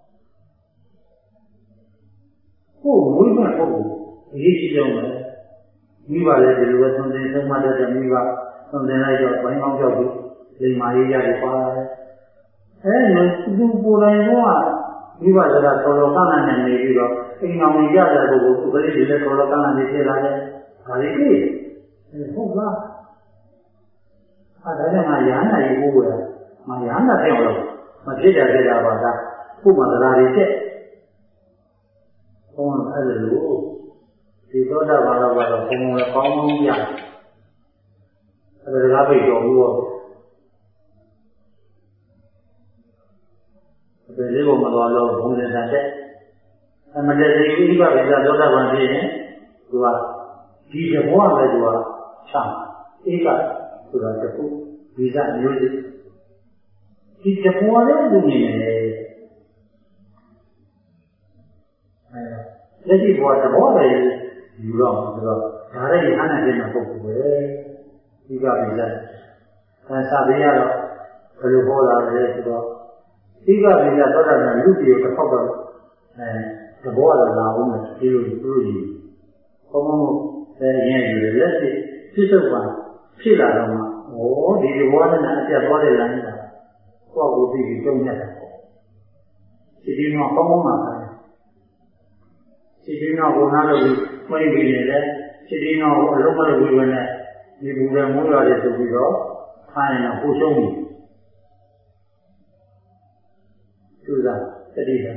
ကိုယ်မွေးမဲ့ပုဂ္ဂိုလ်အရေးကြီးဆုံးပဲမိဘလည်းဒီလိုပဲသုံးသင်သုံးမှတ်တဲ့မိဘသုံးသင်လိုက်တော့ဘိုင်းကောင်းပြောက်ပြီးလိမ္မာရေးရတယ်ပါအဲလိုသူကိုယ်တိုင်ကမိဘဆိုတာတော်တော်ကောင်းတဲ့နေပြီးတော့အိမ်အောင်ရတဲ့ပုဂ္ဂိုလ်သူကလေးတွေလည်းတော်တော်ကောင်းတဲ့ဖြစ်လာတယ်ဒါလေးကြည့်ဟုတ်လားအဲဒါကြောင့်ငါရဟန္တာကြီးကိုယ်ကမရဟန္တာပြောင်းလို့မဖြစ်ကြဖြစ်တာပါဒါခုမှသရာတွေတက်ဘုံအဲ့လိုဒီသောတာပန်တော့ကတော့ဘုံဘုံလည်းကောင်းကောင်းပြအဲ့ဒါကပိတ်တော်ဘူးပေါ့ဒီလေးကိုမတော်လို့ဘုံနဲ့တန်တဲ့အမတည်းဒီဥပ္ပါဒ်ကသောတာပန်ဖြစ်ရင်သူကဒီတဘောပဲသူကချမ်းဧကဆိုတာတခုဗီဇမျိုးစစ်ဒီတဘောလည်းသူနေတယ်အဲလက်ရှိဘောတဘောပဲယူတော့ဆိုတော့ဒါလည်းအနန္တတဲ့ပုဂ္ဂိုလ်ပဲဒီကဗီဇအဲစာပေရတော့ဘယ်လိုဟောလာလဲဆိုတော့ဒီကဗီဇသောတာပန်လူပြေတစ်ခေါက်တော့အဲတဘောလာလာအောင်မယ်ဒီလိုသူတို့ကြီးဘုံဘုံအဲရင်ယူတယ်လက်ရှိပြစ္ဆုတ်ပါဖြစ်လာတော့မှဩဒီဒီဘဝနဲ့အပြတ်သွားတဲ့လမ်းကြီးတာကိုယ့်ကိုယ်ပြီးပြီးကြုံရတယ်ဒီဒီမှာဘုံဘုံမှာဒီဒီနောက်ဘုံနာလို့မှိတ်ပြီးနေတယ်ဒီဒီနောက်အလုံးမလို့ဝေဝင်နဲ့ဒီဘူရမိုးရတယ်ဆိုပြီးတော့ခိုင်းရင်တော့ပူဆုံးပြီသူကတတိယ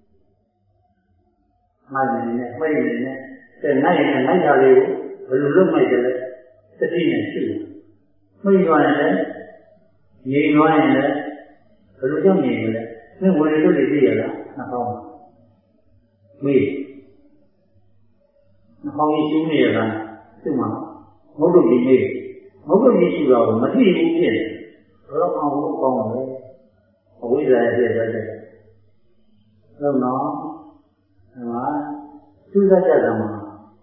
မိုင်းနေနဲ့မှိတ်နေနဲ့တဲ့နိုင်နဲ့နိုင်တာလေးကိုဘယ်လိုလုပ်မှကြလဲတတိနဲ့ရှိတယ်မှိတ်သွားရင်လည်းငြိမ်သွားရင်လည်းဘယ်လိုကြောင့်ငြိမ်လဲမင်းဝင်လို့သိရလားနှာခေါင်းမေးနှာခေါင်းကြီးရှင်းနေရလားသူ့မှာမဟုတ်လို့ဒီမေးမဟုတ်လို့ဒီရှိတော့မသိဘူးဖြစ်တယ်တော့အောင်လို့ကောင်းတယ်အဝိဇ္ဇာရဲ့ဖြစ်တယ်တော့နော်ဒီမှာသူ့သက်ကြတယ်မှာ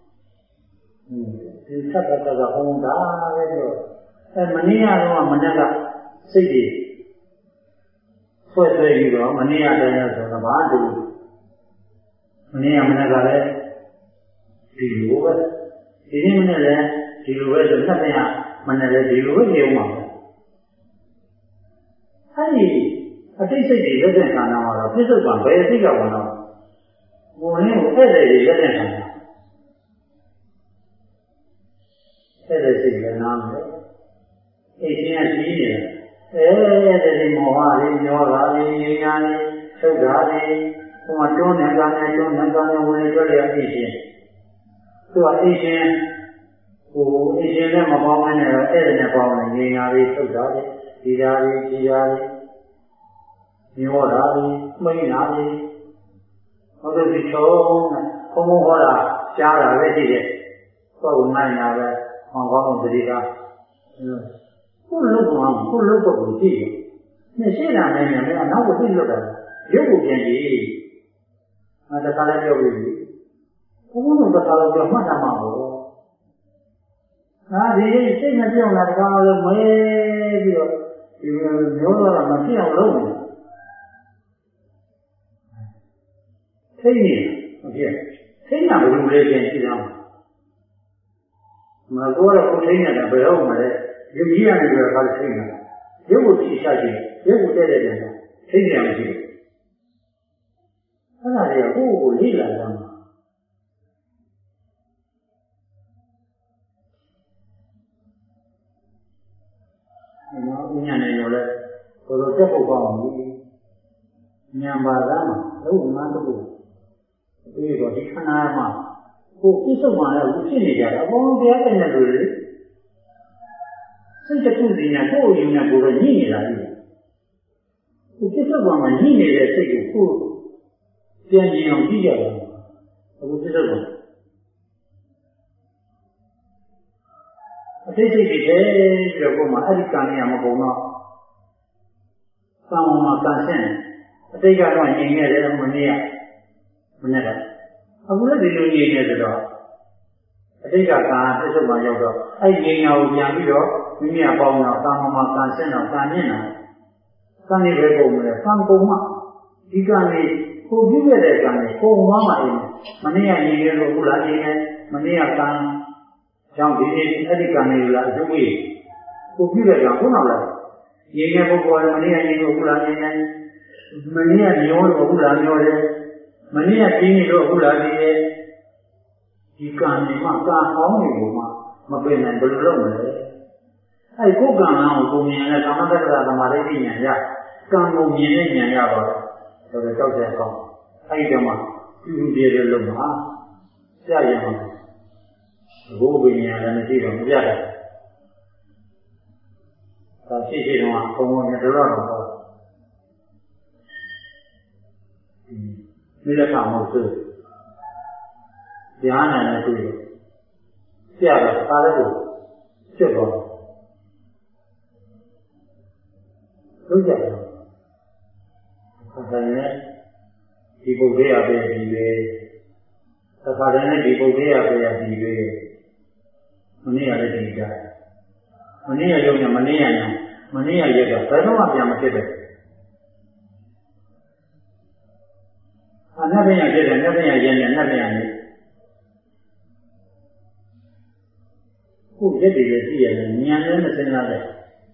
ဒီသတ်တကဟောင်းတာပဲဆိုအဲမနေ့ကတော့မနေ့ကစိတ်ကြီးဆွဲဆွဲပြီးတော့မနေ့ကတည်းကဆိုတော့ဘာတူမနေ့ကမနေ့ကလည်းဒီလိုပဲဒီနေ့မနေ့လည်းဒီလိုပဲဆိုနှစ်နေ့ကမနေ့လည်းဒီလိုပဲနေဦးမှာအဲဒီအတိတ်စိတ်တွေလက်တဲ့ခန္ဓာမှာတော့ပြစ္ဆုတ်ကဘယ်စိတ်ကဝင်တော့ဘုံနဲ့ဧည့်သည်တွေလက်တဲ့ခန္ဓာဧည့်သည်စိတ်ကနားမယ်အိတ်ချင်းကကြီးနေတယ်အဲဒီမောဟလေးညောတာလေးဉာဏ်လေးထုတ်တာလေးဟိုမှာတွန်းနေကြတယ်တွန်းနေကြတယ်ဝင်ကြရအိတ်ချင်းသူကအိတ်ချင်းဟိုအိတ်ချရင်နဲ့မပေါင်းနဲ့တော့အဲ့ဒါနဲ့ပေါင်းနေငြိမ်တာလေးထုတ်တာလေးဒီဓာတ်လေးဒီဓာတ်လေးညောတာလေးမိန်တာလေးဟုတ်တယ်ဒီချုံနဲ့ဘုံဘုံဟောတာကြားတာပဲရှိတယ်ကိုယ်ကနိုင်တာပဲဟောကောင်းတဲ့တိကကိုယ်လုံးကကိုယ်လုံးကိုကြည့်နေရှိတာနဲ့လည်းနောက်ကိုသိလို့တာရုပ်ကိုပြန်ကြည့်အဲဒါကလည်းပြောပြီးပြီဘုံဘုံတော့တခါတော့ပြောမှတ်တာမှာပေါ့ဟာဒီစိတ်မပြောင်းတာတခါတော့မဲပြီးတော့ဒီမျိုးတော့မဖြစ်အောင်လုပ်နေထိနေမဖြစ်ထိနေတာဘယ်လိုလဲပြန်ကြည့်အောင်မကောတော့ကိုထိနေတာဘယ်တော့မှလည်းရုပ်ကြီးရတယ်ဆိုတော့ခါထိနေတာရုပ်ကိုကြည့်ချကြည့်ရုပ်ကိုတဲ့တဲ့တဲ့ထိနေရမရှိဘူးအဲ့ဒါတွေကကိုယ့်ကိုလေ့လာကြမှာဒီမှာဉာဏ်နဲ့ရောလဲဘယ်လိုတက်ဖို့ကောင်းလဲဉာဏ်ပါသားမှာလုံးဝတခုဒီတော့ဒီခန္ဓာမှာကိုယ်ပြစ္ဆုတ်မှလည်းဖြစ်နေကြတာအကုန်လုံးတရားတဲ့နဲ့လို့လေစိတ်တစ်ခုစီနဲ့ကိုယ်အရင်ကကိုယ်ကညှိနေတာလေကိုယ်ပြစ္ဆုတ်မှမှာညှိနေတဲ့စိတ်ကိုကိုယ်ပြန်ကြည့်အောင်ကြည့်ကြတယ်အခုပြစ္ဆုတ်မှအသိစိတ်တွေတဲ့ပြီးတော့ကိုယ်မှာအဲ့ဒီကံရမကုန်တော့သံမှာကံဆင်းအတိတ်ကတော့ညင်နေတယ်မနေ့ကမနေ့ကအခုလည်းဒီလိုညင်နေဆိုတော့အတိတ်ကကံပြစ္ဆုတ်မှရောက်တော့အဲ့ဒီညင်နာကိုပြန်ပြီးတော့မိမိကပေါင်းတော့သံမှာကံဆင်းတော့ကံညင်တာကံနေပဲပုံမလဲကံပုံမှဒီကံလေးကိုပြုခဲ့တဲ့ကံလေးပုံမှမှအင်းမနေ့ကညင်နေလို့အခုလားညင်နေမနေ့ကကံကြောင့်ဒီနေ့အဲ့ဒီကံလေးလာအကျိုးပေးကိုပြုတဲ့ကံခုနကလည်းညင်နေပုဂ္ဂိုလ်ကမနေ့ကညင်လို့အခုလားညင်နေမနေ့ကညောလို့အခုလားညောတယ်မနေ့ကပြင်းနေလို့အခုလားဒီရဲ့ဒီကံနေမှကံဟောင်းနေလို့မှမပင်နိုင်ဘယ်လိုလုပ်မလဲအဲ့ကိုယ်ကံအောင်ကိုမြင်တဲ့ကာမတက္ကရာသမာဓိဉာဏ်ရကံကိုမြင်တဲ့ဉာဏ်ရပါတော့ဒါကြောက်တဲ့ကောင်းအဲ့ဒီတော့မှပြုပြုပြည့်တဲ့လုံးမှာပြရမှာဘုရားဉာဏ်လည်းမရှိတော့မပြတယ်ဒါရှိရှိတော့ဘုံဘုံနဲ့တော်တော်တော့ဒီလက်ခံမဟုတ်ဘူးဉာဏ်နဲ့လည်းတွေ့တယ်ပြတော့အားလည်းကိုဖြစ်သွားတယ်လို့ကြတယ်အခါတိုင်းဒီပုဂ္ဂိုလ်ရပဲဒီပဲအခါတိုင်းဒီပုဂ္ဂိုလ်ရပဲဒီပဲမနေ့ကလည်းဒီကြတယ်မနေ့ကရုံနဲ့မနေ့ကညာမနေ့ကရက်တော့ဘယ်တော့မှပြန်မဖြစ်တယ်အနတ်ပညာဖြစ်တယ်နတ်ပညာရက်နဲ့နတ်ပညာရက်ခုရက်တွေလည်းကြည့်ရတယ်ဉာဏ်လည်းမစင်လာတယ်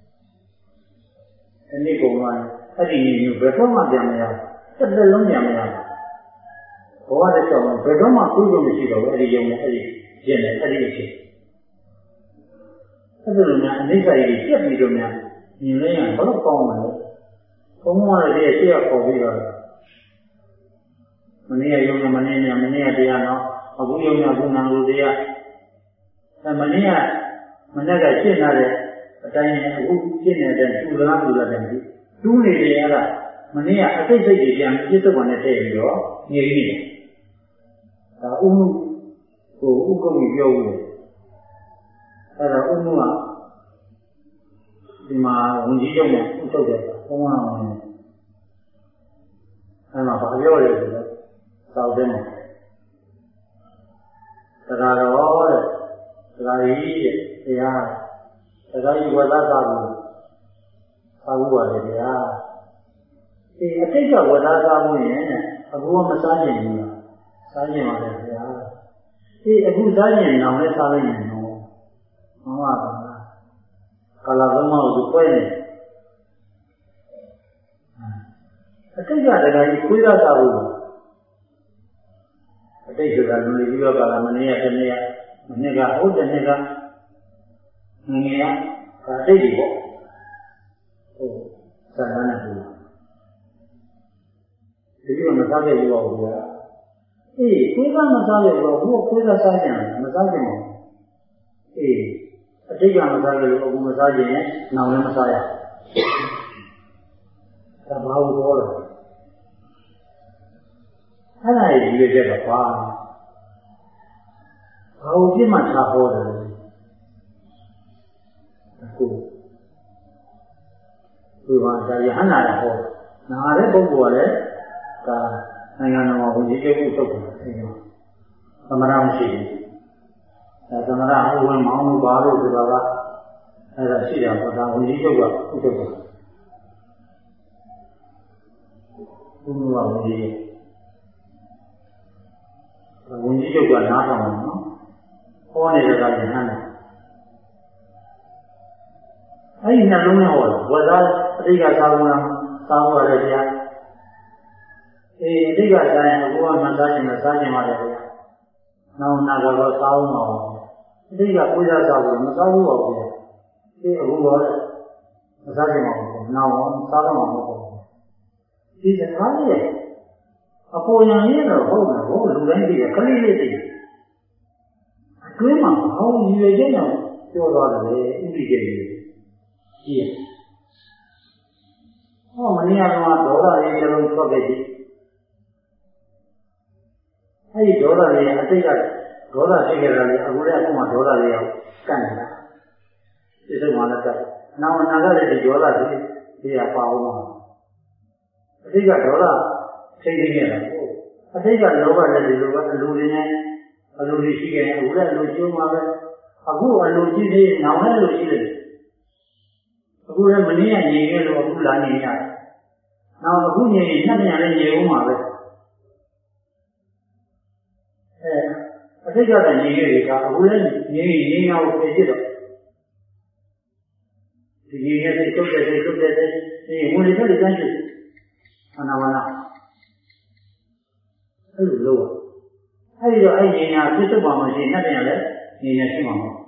ဒီနေ့ကုန်သွားအဲ့ဒီမျိုးဘယ်တော့မှပြန်မရဘူးတစ်သက်လုံးပြန်မရဘူးဘဝတစ်ချောင်းဘယ်တော့မှကုသိုလ်မရှိတော့ဘူးအဲ့ဒီယုံနဲ့အဲ့ဒီရက်နဲ့အဲ့ဒီအဖြစ်အဲ့ဒါလိုများအနိစ္စကြီးပြက်ပြီးတော့များမြင်လဲရင်ဘယ်တော့ကောင်းမှာလဲဘုံဘဝရဲ့ရှေ့ကပေါ်ပြီးတော့မနေ့ကယုံနဲ့မနေ့ကမနေ့ကတရားတော့အခုယုံနဲ့အခုနာလို့တရားအဲမနေ့ကမနေ့ကရှင်းလာတဲ့အတိုင်းအခုရှင်းနေတဲ့တူလားတူလားတဲ့တူးနေတယ်အဲ့ဒါမနေ့ကအသိစိတ်တွေပြန်ပြည့်စုံနေတဲ့ပြီးတော့ငြိမ်နေတယ်ဒါဥမှုကိုဥက္ကုံပြောဦးတယ်အဲ့ဒါဥမှုကဒီမှာဝင်ကြီးရုံနဲ့ဥထုတ်တယ်ဘုံအောင်အဲ့မှာဘာပြောလဲဆိုတော့သောက်တယ်တရားတော်တဲ့တရားကြီးတဲ့တရားတရားကြီးဝတ်သားသာဘူးသာဘူးပါလေဗျာဒီအတိတ်ကဝတ်သားသာဘူးရင်အခုကမစားနိုင်ဘူးလားစားနိုင်ပါလေဗျာဒီအခုစားရင်တော့လည်းစားနိုင်တယ်နော်မှန်ပါပါကာလသုံးပါးကိုပွဲနေအတိတ်ကတရားကြီးခွေးသားသာဘူးအတိတ်ကလူတွေပြီးတော့ကာလမနေ့ကတနေ့ကမနေ့ကဟုတ်တဲ့နေ့ကငငယ်ကအတိတ်တွေပေါ့ဟုတ်ဇာတ်နဲ့ဘူးဒီလိုမစားခဲ့ဘူးပေါ့ဗျာအေးခွေးကမစားခဲ့ဘူးဘုခွေးကစားကြတယ်မစားကြဘူးအေးအတိတ်ကမစားကြလို့အခုမစားခြင်းနဲ့နောက်လည်းမစားရဒါဘာလို့ပြောလဲအဲ့ဒါကြီးရွေးချက်ကပါဘာလို့ပြစ်မှတ်ထားဟောတယ်အခုဒီမှာဒါရဟန္တာရဟောနာတဲ့ပုဂ္ဂိုလ်ကလည်းဒါနိုင်ငံတော်မှာဝင်ကြည့်မှုထုတ်တယ်သမဏမရှိဘူးအဲသမဏဟိုဝင်မောင်းလို့ဘာလို့ဆိုတာကအဲ့ဒါရှိတာပေါ့ဒါဝင်ကြည့်ချုပ်ကဥထုတ်တယ်ဘုရားဝင်ကြည့်ဝင်ကြည့်ချုပ်ကနားထောင်တယ်နော်ဟောနေတဲ့ကယဟန္တာအဲ့ဒီနှလုံးနဲ့ဟောတယ်ဝဇ္ဇအတိတ်ကသာဝနာသာဝရတယ်ဗျာအေးအတိတ်ကစားရင်အခုကမစားခြင်းနဲ့စားခြင်းပါတယ်ဗျာနောက်နာကတော့စားအောင်ပါအတိတ်ကကိုးစားစားလို့မစားဘူးပါဗျာအေးအခုတော့မစားခြင်းပါဘူးနောက်စားတော့မှာမဟုတ်ဘူးဒီစကားလေးအပေါ်ရန်လေးတော့ဟုတ်တယ်ဘုလူတိုင်းသိတယ်ခလေးလေးသိတယ်အတွင်းမှာဟောရည်ရွယ်ချက်နဲ့ပြောသွားတယ်လေဥပ္ပိကေကြီးကြည့်ဟောမနေ့ကတော့ဒေါသလေးတစ်လုံးထွက်ခဲ့ပြီအဲဒီဒေါသလေးအတိတ်ကဒေါသရှိခဲ့တာလေအခုလည်းအခုမှဒေါသလေးရောကန့်နေတာဒီစုံမှလည်းကတ်နောက်အနာကလည်းဒီဒေါသလေးဒီကပါအောင်ပါအတိတ်ကဒေါသထိတ်နေရတယ်ဟုတ်အတိတ်ကလောဘလည်းဒီလိုပဲအလိုလေးနဲ့အလိုလေးရှိခဲ့ရင်အခုလည်းအလိုကျိုးမှာပဲအခုအလိုရှိသေးရင်နောက်လည်းအလိုရှိတယ်အခုလည်းမနည်းရညီခဲ့လို့အခုလာနေရတယ်နောက်အခုညီရင်နှစ်မြန်လည်းညီဦးမှာပဲအဲအတိတ်ကလည်းညီခဲ့တယ်ကအခုလည်းညီရင်ညီအောင်ပြည့်ဖြစ်တော့ဒီညီရဲ့စိတ်ထုတ်တဲ့စိတ်ထုတ်တဲ့စိတ်ဒီဝင်နေတဲ့လူတိုင်းရှိအနာမနာအဲ့လိုလို့အဲ့ဒီတော့အဲ့ညီညာပြည့်စုံပါမရှိနှစ်မြန်လည်းညီညာရှိမှာမဟုတ်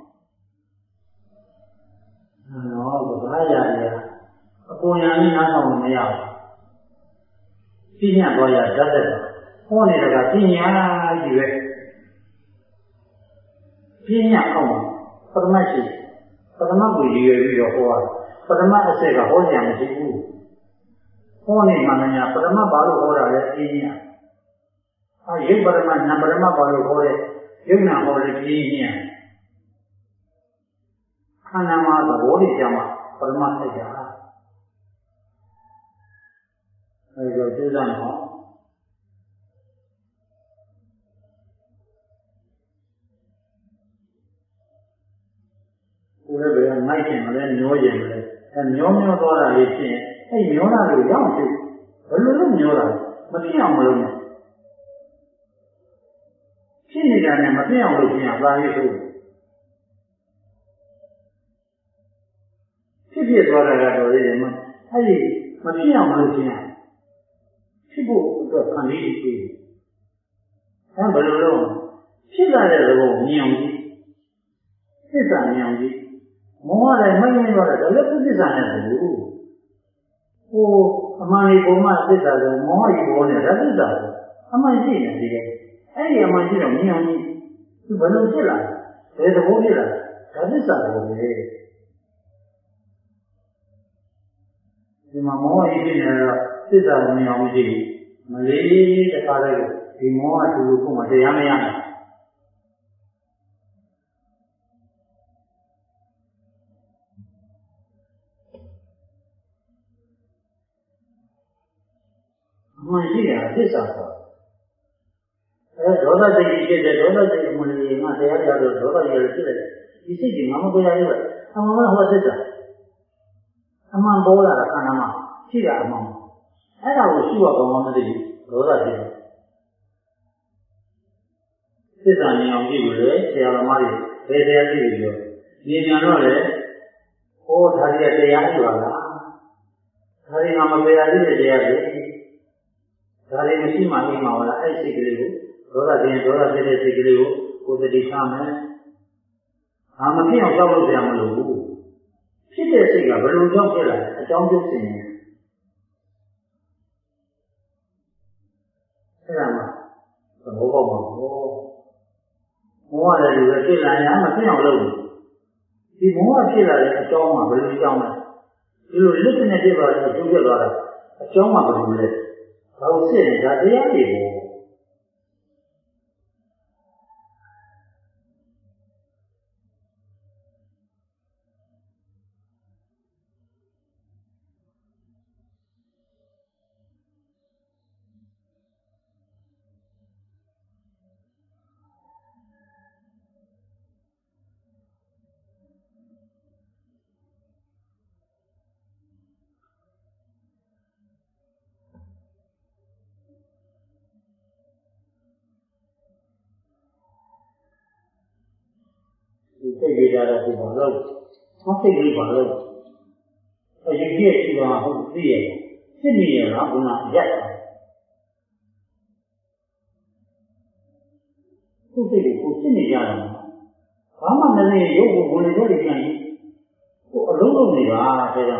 နော်ဘာရရအပေါ်ညာနဲ့နားထောင်လို့မရဘူးပြညာပေါ်ရတတ်တယ်ဟောနေတာကပြညာကြီးပဲပြညာအောင်ပထမရှိပထမကိုရည်ရွယ်ပြီးတော့ဟောရတယ်ပထမအဆက်ကဟောကြမရှိဘူးဟောနေမှလည်းပထမဘာလို့ဟောတာလဲပြညာအဲရုပ်ပထမနာပထမဘာလို့ဟောတဲ့ရုပ်နာဟောတဲ့ပြညာခန္ဓာမှာသဘောတွေကြောင့်ပရမတ်စိတ်ဟာအဲဒီတော့သိကြမှာကိုယ်လည်းပဲငိုက်ချင်မလဲညှောချင်မလဲအဲညှောမျောသွားတာလေးဖြစ်ရင်အဲညှောတာကိုရောက်ပြီဘယ်လိုလုပ်ညှောတာမဖြစ်အောင်မလုပ်နဲ့ဖြစ်နေတာနဲ့မဖြစ်အောင်လုပ်ခြင်းအသာရေးဆိုဖြစ်ဖြစ်သွားတာကတော့လေမအဲ့ဒီမဖြစ်အောင်လုပ်ခြင်းဖြစ်ဖို့အတွက်ခံလေးရှိတယ်။အဲဘယ်လိုလုပ်ဖြစ်လာတဲ့သဘောမြင်အောင်ကြည့်သစ္စာမြင်အောင်ကြည့်မောဟလည်းမမြင်တော့တယ်ဒါလည်းသစ္စာနဲ့တူဟိုအမှန်လေးပုံမှန်သစ္စာဆိုမောဟကြီးပေါ်နေတာသစ္စာအမှန်ရှိနေတယ်အဲ့ဒီအမှန်ရှိတော့မြင်အောင်ကြည့်သူဘယ်လိုဖြစ်လာလဲဘယ်သဘောဖြစ်လာလဲဒါသစ္စာကိုလေဒီမှာမောဟကြီးဖြစ်နေတော့သစ္စာကိုမြင်အောင်ကြည့်မလေးတခါတည်းဒီမောဟတူလို့ကိုမှတရားမရဘူးအမှန်ရှိတာသစ္စာဆိုအဲဒေါသစိတ်ကြီးဖြစ်တယ်ဒေါသစိတ်အမှန်ကြီးငါတရားရလို့ဒေါသရလို့ဖြစ်တယ်ဒီစိတ်ကြီးငါမကိုရဘူးပဲအမှန်ကဟောသစ္စာအမှန်ပေါ်လာတာခန္ဓာမှာရှိတာအမှန်အဲ့ဒါကိုရှိရကောင်းမှမသိဘူးဒေါသဖြစ်တယ်သစ္စာဉာဏ်အောင်ကြည့်လို့လေဆရာသမားတွေဘယ်တရားသိပြီလို့ဉာဏ်ဉာဏ်တော့လေဟောဒါရီတရားရှိပါလားဒါရီငါမပယ်ရသေးတဲ့တရားလေဒါရီမရှိမှအိမ်မှာဟောလားအဲ့စိတ်ကလေးကိုဒေါသခြင်းဒေါသဖြစ်တဲ့စိတ်ကလေးကိုကိုယ်တတိထားမယ်။အာမဖြစ်အောင်ကြောက်လို့ကြမလို့ဘူး။ဖြစ်တဲ့စိတ်ကဘယ်လိုကြောင့်ဖြစ်လာလဲအကြောင်းကျုပ်စင်နေ။အဲ့ဒါမှသဘောပေါက်မှာပေါ့။မောဟလည်းဒီပဲဖြစ်လာရင်မဖြစ်အောင်လုပ်ဘူး။ဒီမောဟဖြစ်လာတဲ့အကြောင်းကဘယ်လိုကြောင်းလဲဒီလိုလက်နဲ့ပြပါတော့ကျိုးပြသွားတာအကြောင်းကဘယ်လိုလဲဘာလို့ဖြစ်နေတာတရားတွေကိုစိတ်ကြကြတော့ဒီဘာလို့မစိတ်ကြီးဘာလို့အရင်ကြီးရှိတာဟုတ်သိရဲ့ဖြစ်နေရတာဘုရားရက်ခုစိတ်ကိုကိုဖြစ်နေကြတာဘာမှမနေရုပ်ကိုဝင်လို့နေပြန်ကိုအလုံးလုံးနေတာဆိုတော့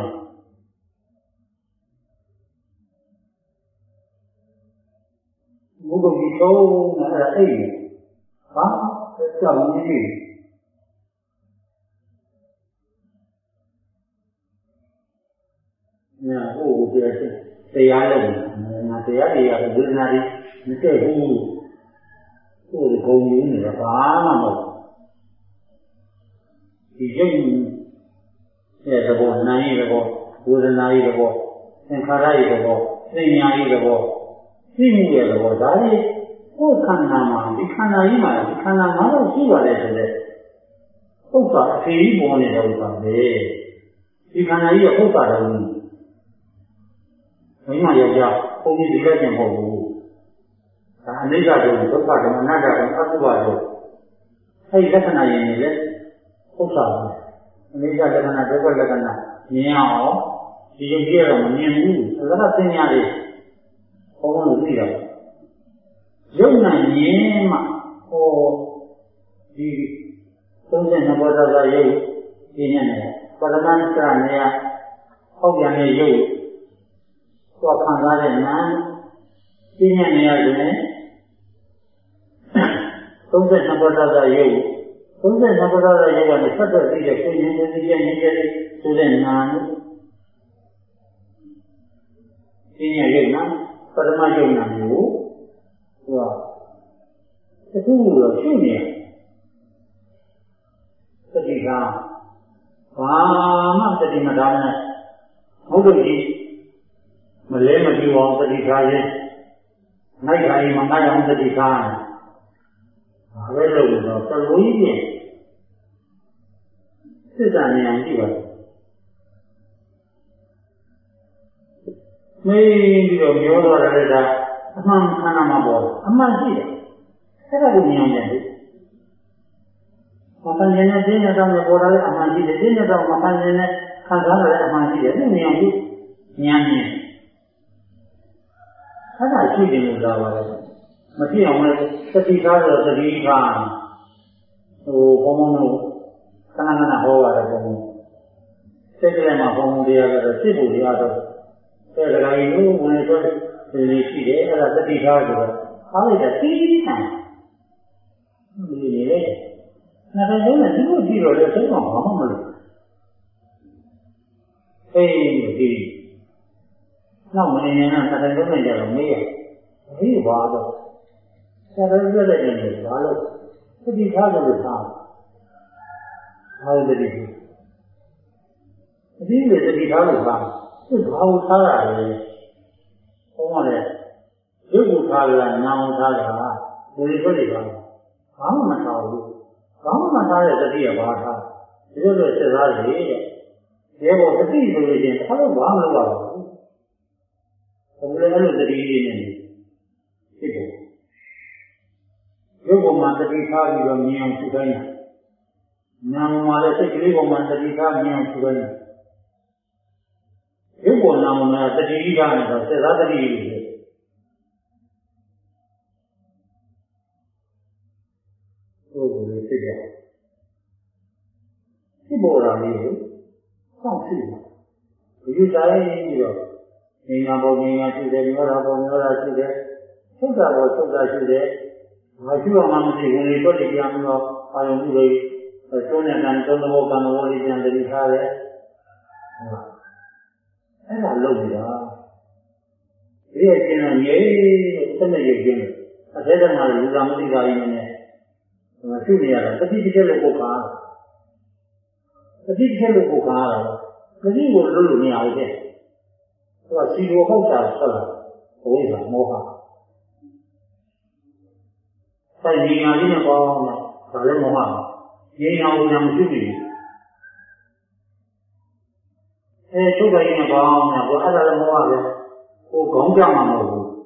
ဘုရားကြီးသုံးအဲ့အဲ့ဟာကြောက်နေပြီညာဟိုတရားတရားလည်းငါတရားတွေရဝေဒနာတွေမတည့်ဘူးဟိုဒီကုန်ကြီးနေတာဘာမှမဟုတ်ဒီရုပ်ရဲ့သဘောနာရဲ့သဘောဝေဒနာရဲ့သဘောသင်္ခါရရဲ့သဘောသိညာရဲ့သဘောသိမှုရဲ့သဘောဒါတွေကိုယ်ခန္ဓာမှာဒီခန္ဓာကြီးမှာဒီခန္ဓာမှာတော့ရှိပါတယ်ဆိုတဲ့ဥစ္စာအဖေကြီးပေါ်နေတဲ့ဥစ္စာပဲဒီခန္ဓာကြီးရဲ့ဥစ္စာတော်မင်းမယောက်ျားဘုံကြီးဒီလက်ကျင်မဟုတ်ဘူးဒါအနိစ္စတို့ဒုက္ခတို့အနတ္တတို့အတုပတို့အဲ့ဒီလက္ခဏာရင်းနေလေဥစ္စာပဲအနိစ္စလက္ခဏာဒုက္ခလက္ခဏာမြင်အောင်ဒီယုံကြည်ရတော့မမြင်ဘူးသရသင်ညာလေးဘုံလို့သိတာယုံနာမြင်မှဟောဒီသုံးဆယ်နှစ်ဘောသာယုတ်ပြင်းရတယ်ပရမတ္တနေရဟောက်ပြန်တဲ့ယုတ်ကိုခံစားတဲ့နာပြင်းနေရတယ်သုံးဆယ်နှစ်ဘောသာယုတ်သုံးဆယ်နှစ်ဘောသာယုတ်ကနေဆက်တော့သိတဲ့ကိုယ်ရင်းရင်းပြင်းနေတယ်ဆိုတဲ့နာပြင်းရယုတ်နာပရမယုတ်နာမျိုးဟိုကတခုတော့ရှိနေသတိကဘာမှသတိမထားနဲ့ဟုတ်လို့ဒီမလဲမကြည့်အောင်သတိထားရင်နိုင်ခိုင်မနိုင်အောင်သတိထားတယ်ဘာပဲလို့တော့သလိုကြီးပြင်စစ်တမ်းဉာဏ်ကြည့်ပါမင်းပြီးတော့ပြောတော့လည်းဒါအမှန်ခန္ဓာမှာပေါ်အမှန်ရှိတယ်အဲ့ဒါကိုဉာဏ်နဲ့မပန်းခြင်းနဲ့သိနေတော့ပေါ်လာတဲ့အမှန်ရှိတယ်သိနေတော့မပန်းခြင်းနဲ့ခံစားရတဲ့အမှန်ရှိတယ်ဒီဉာဏ်ကြီးဉာဏ်နဲ့အဲ့ဒါရှိတယ်လို့သာပါလေမဖြစ်အောင်လည်းသတိထားတော့သတိထားဟိုဘုံဘုံတို့ခဏခဏဟောရတယ်ဘုံဘုံစိတ်ကလေးမှာဘုံဘုံတရားကတော့စိတ်ကိုတရားတော့အဲ့ဒါကကြီးလို့ဝင်တော့ဒီလိုရှိတယ်အဲ့ဒါသတိထားဆိုတော့အားလိုက်တာသိသိခံဒီလေနားတယ်လည်းဒီလိုကြည့်တော့လည်းသိမှဘာမှမလုပ်အေးဒီနောက်မနေရင်တော့နားတယ်လည်းကြတော့မေးရအေးဘာတော့ဆက်ရရတဲ့နေဘာလို့သတိထားကြလို့ထားဘာလို့သတိထားအဒီလေသတိထားလို့ထားသူဘာလို့ထားရလဲဟောရတယ်ရုပ်ကိုထားရနာမ်ကိုထားရဘယ်လိုဖြစ်နေပါလဲဘာမှမထားဘူးဘာမှမထားတဲ့သတိကဘာထားဒီလိုလိုစစ်သားတွေတဲ့ဒီဘောသတိဆိုလို့ချင်းထားလို့ဘာမှမလုပ်ပါဘူးဘယ်လိုလဲသတိရင်းနေဖြစ်တယ်ရုပ်ပေါ်မှာသတိထားပြီးတော့မြင်အောင်ရှုခိုင်းတာနာမ်မှာလည်းစိတ်ကလေးပေါ်မှာသတိထားမြင်အောင်ရှုခိုင်းတာရုပ်ပေါ်နာမ်မှာသတိထားနေတော့စစ်သားသတိရည်ဖြစ်တယ်ဖြစ်ပေါ်လာလေးကိုစောင့်ကြည့်ပါဒီတိုင်းပြီးတော့နေငါပေါ်နေငါရှိတယ်မျောတာပေါ်မျောတာရှိတယ်သုဒ္ဓပေါ်သုဒ္ဓရှိတယ်ငါရှိအောင်မှမရှိဝင်လေတော့တရားမျိုးအာယုံမှုတွေတွန်းတဲ့ကံတွန်းတဲ့ဘောကံဘောလေးပြန်တည်ထားတယ်အဲ့ဒါလုပ်နေတာဒီအချင်းတော့ငြိစက်နဲ့ရုပ်ချင်းအသေးသက်မှာလူသားမသိတာကြီးနဲ့မသိနေရတာတတိတစ်ချက်လို့ပုတ်ခါတတိတစ်ချက်လို့ပုတ်ခါတာတတိကိုလွတ်လို့မရဘူးတဲ့သူကစီလိုဟောက်တာဆက်လာဘဝကမောဟစိုက်ညီညာလေးနဲ့ပေါင်းတော့ဒါလည်းမောဟညီညာကိုညာမရှိဘူးအဲထုတ်တိုင်းနဲ့ပေါင်းတော့အဲ့ဒါလည်းမောဟပဲကိုခေါင်းကြမှာမဟုတ်ဘူး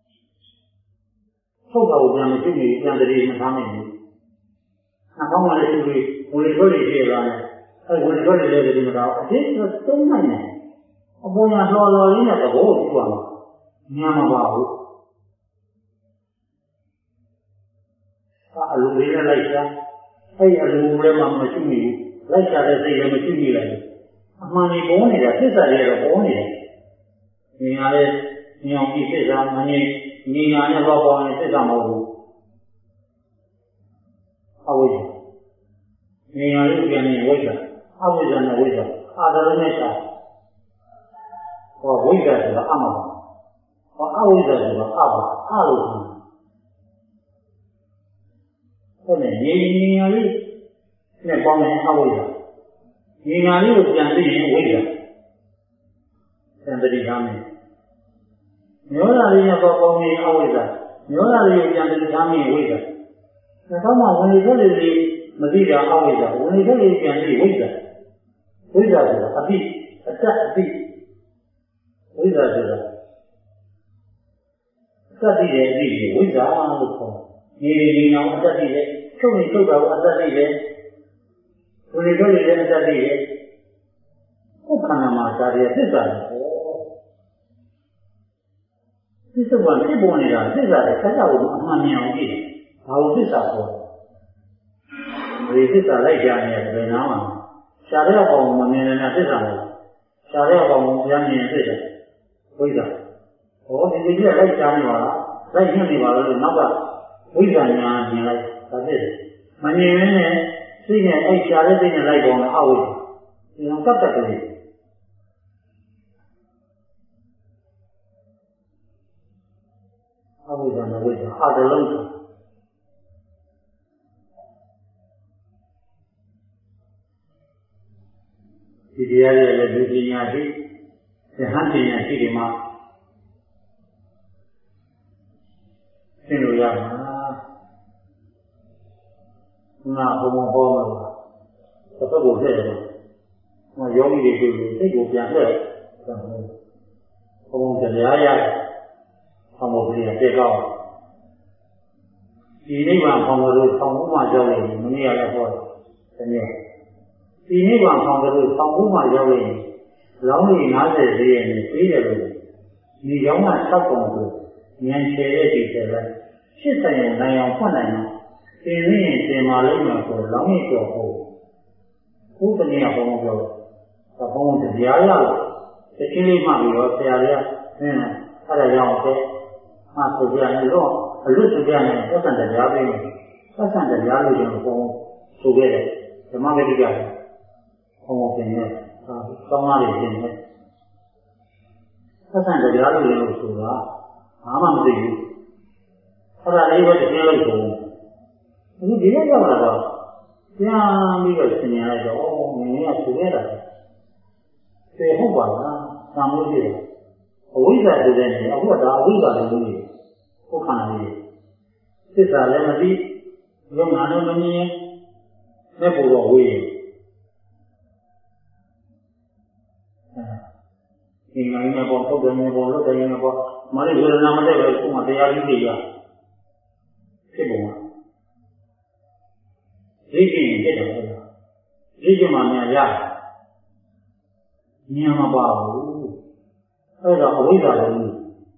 ထုတ်တာကိုညာမရှိဘူးပြန်တည်းမထားနိုင်ဘူးအကောင်းမှလည်းသူဝင်ထွက်နေကြလာတယ်အဲဝင်ထွက်နေလည်းဒီမှာတော့အဖြစ်သုံးနိုင်တယ်အပေါ်ညာတော်တော်လေးနဲ့သဘောကိုပြောမှာညာမပါဘူးအလိုလေးနဲ့လိုက်စားအဲ့အလိုလည်းမှမရှိဘူးလိုက်စားတဲ့စိတ်လည်းမရှိဘူးလေအမှန်ကြီးပေါ်နေတာသစ္စာတွေတော့ပေါ်နေတယ်ညာလည်းညောင်ပြီးသစ္စာမငြိမ်ညာနဲ့တော့ပေါ်နေသစ္စာမဟုတ်ဘူးအဝိဇ္ဇာဉာဏ်ရုပ်ပြန်နေဝိဇ္ဇာအဝိဇ္ဇာနဲ့ဝိဇ္ဇာအာဒရနဲ့ရှာဟောဝိဇ္ဇာဆိုတာအမဘာဟောအဝိဇ္ဇာဆိုတာအဘာအလို့ဟုတ်တယ်ဉာဏ်ဉာဏ်လေးနဲ့ပေါင်းတဲ့အဝိဇ္ဇာဉာဏ်လေးကိုပြန်သိရင်ဝိဇ္ဇာသံတတိထားမယ်မျောတာလေးနဲ့ပေါင်းရင်အဝိဇ္ဇာမျောတာလေးကိုပြန်သိထားရင်ဝိဇ္ဇာဒါမှဝင်လေထွက်လေမသိတာအဝိဇ္ဇာဝင်လေထွက်လေပြန်သိဝိဇ္ဇာဝိဇ္ဇာဆိုတာအတိအတ္တအတိဝိဇ္ဇာဆိုတာအတ္တိရဲ့အတိကိုဝိဇ္ဇာလို့ခေါ်တယ်။ဒီဒီအောင်အတ္တိရဲ့ချုပ်နေချုပ်တာကိုအတ္တိရဲ့ဝင်လေထွက်လေလည်းအတ္တိရဲ့ဥက္ခဏမှာဒါတွေသစ္စာတွေသစ္စာကဖြစ်ပေါ်နေတာသစ္စာတွေဆက်ကြဖို့အမှန်မြင်အောင်ကြည့်တယ်။ဘာလို့သစ္စာပေါ်လဲဒီသစ္စာလိုက်ကြနေတယ်ဘယ်နာမှာရှားတဲ့ကောင်မမြင်နေတဲ့သစ္စာကိုရှားတဲ့ကောင်ကိုပြန်မြင်သစ္စာဝိဇ္ဇာဟောဒီဒီကလိုက်ကြနေပါလားလိုက်ညွှန်နေပါလို့နောက်ကဝိဇ္ဇာညာမြင်လိုက်ဒါဖြစ်တယ်မမြင်နဲ့စိတ်နဲ့အဲ့ရှားတဲ့စိတ်နဲ့လိုက်ကောင်အဝိဇ္ဇာဒီအောင်တတ်တတ်တယ်အဝိဇ္ဇာနဲ့ဝိဇ္ဇာအာတလုံးဒီတရားရဲ့လည်းလူပညာရှိသဟန်ပညာရှိတွေမှာသင်လို့ရမှာငါဘုံဘုံဟောမှာတစ်ဖက်ကိုထည့်တယ်။ဟောယောဂီတွေတွေ့လို့စိတ်ကိုပြန်ထည့်တယ်။ဘုံဘုံတရားရတယ်။ဆောင်းဖို့ပြန်တက်ကောင်းဒီနိဗ္ဗာန်ဖောင်းလို့ဆောင်းဖို့မှကြောက်နေမနေ့ကလည်းဟောတယ်။ဒီနေ့ဒီနိဗ္ဗာန်ဖောင်းလို့ဆောင်းဖို့မှရောက်နေလောင်းကြီး၅၀ဈေးရဲ့ပြီးတယ်လို့ဒီကြောင်းကတောက်ပုံကိုဉာဏ်ချဲတဲ့ဒီဆက်လက်ရှစ်ဆိုင်အောင်နိုင်အောင်ဖွင့်နိုင်အောင်သင်ရင်းသင်မာလို့မှဆိုလောင်းကြီးကျော်ဖို့ဥပဒေကဘုံဘုံပြောတော့ဘုံဘုံတရားရလို့တချင်းလေးမှပြီးတော့ဆရာကြီးကနင်းအဲ့ဒါကြောင့်ပဲမှဆိုပြနေတော့အလွတ်ဆိုပြနေသက်ဆံတရားပေးနေသက်ဆံတရားလို့ကျွန်တော်ဘုံဆိုခဲ့တယ်ဓမ္မဂတိကဘုံဘုံပြင်နေကောင်းသားတွေပြင်နေသက်ဆံတရားလို့လို့ဆိုတာဘာမှမသိဘူးအဲ့ဒါလေးပဲတကယ်လို့ဆိုအခုဒီနေ့ရောက်လာတော့ပြန်ပြီးတော့သင်ရလိုက်တော့အော်ငင်းကဆိုခဲ့တာသေဟုတ်ပါလားသာမိုးကြည့်တယ်အဝိဇ္ဇာတည်းနဲ့အခုကဒါအဝိဇ္ဇာလည်းလို့နေခုခန္ဓာလေးသစ္စာလည်းမသိရုံနာလည်းမမြင်နဲ့ပေါ်တော့ဝေးဒီငါင်းနဲ့ပေါ်ထုတ်တယ်နဲ့ပေါ်လို့တယ်နဲ့ပေါ်မလေးဝေဒနာမတည့်ပဲခုမှတရားကြီးသိရဖြစ်ပုံကသိကြည့်ရင်ဖြစ်တယ်ဟုတ်လားသိကြမှများရတယ်ဉာဏ်မပါဘူးအဲ့တော့အဝိဇ္ဇာလည်းအဲ့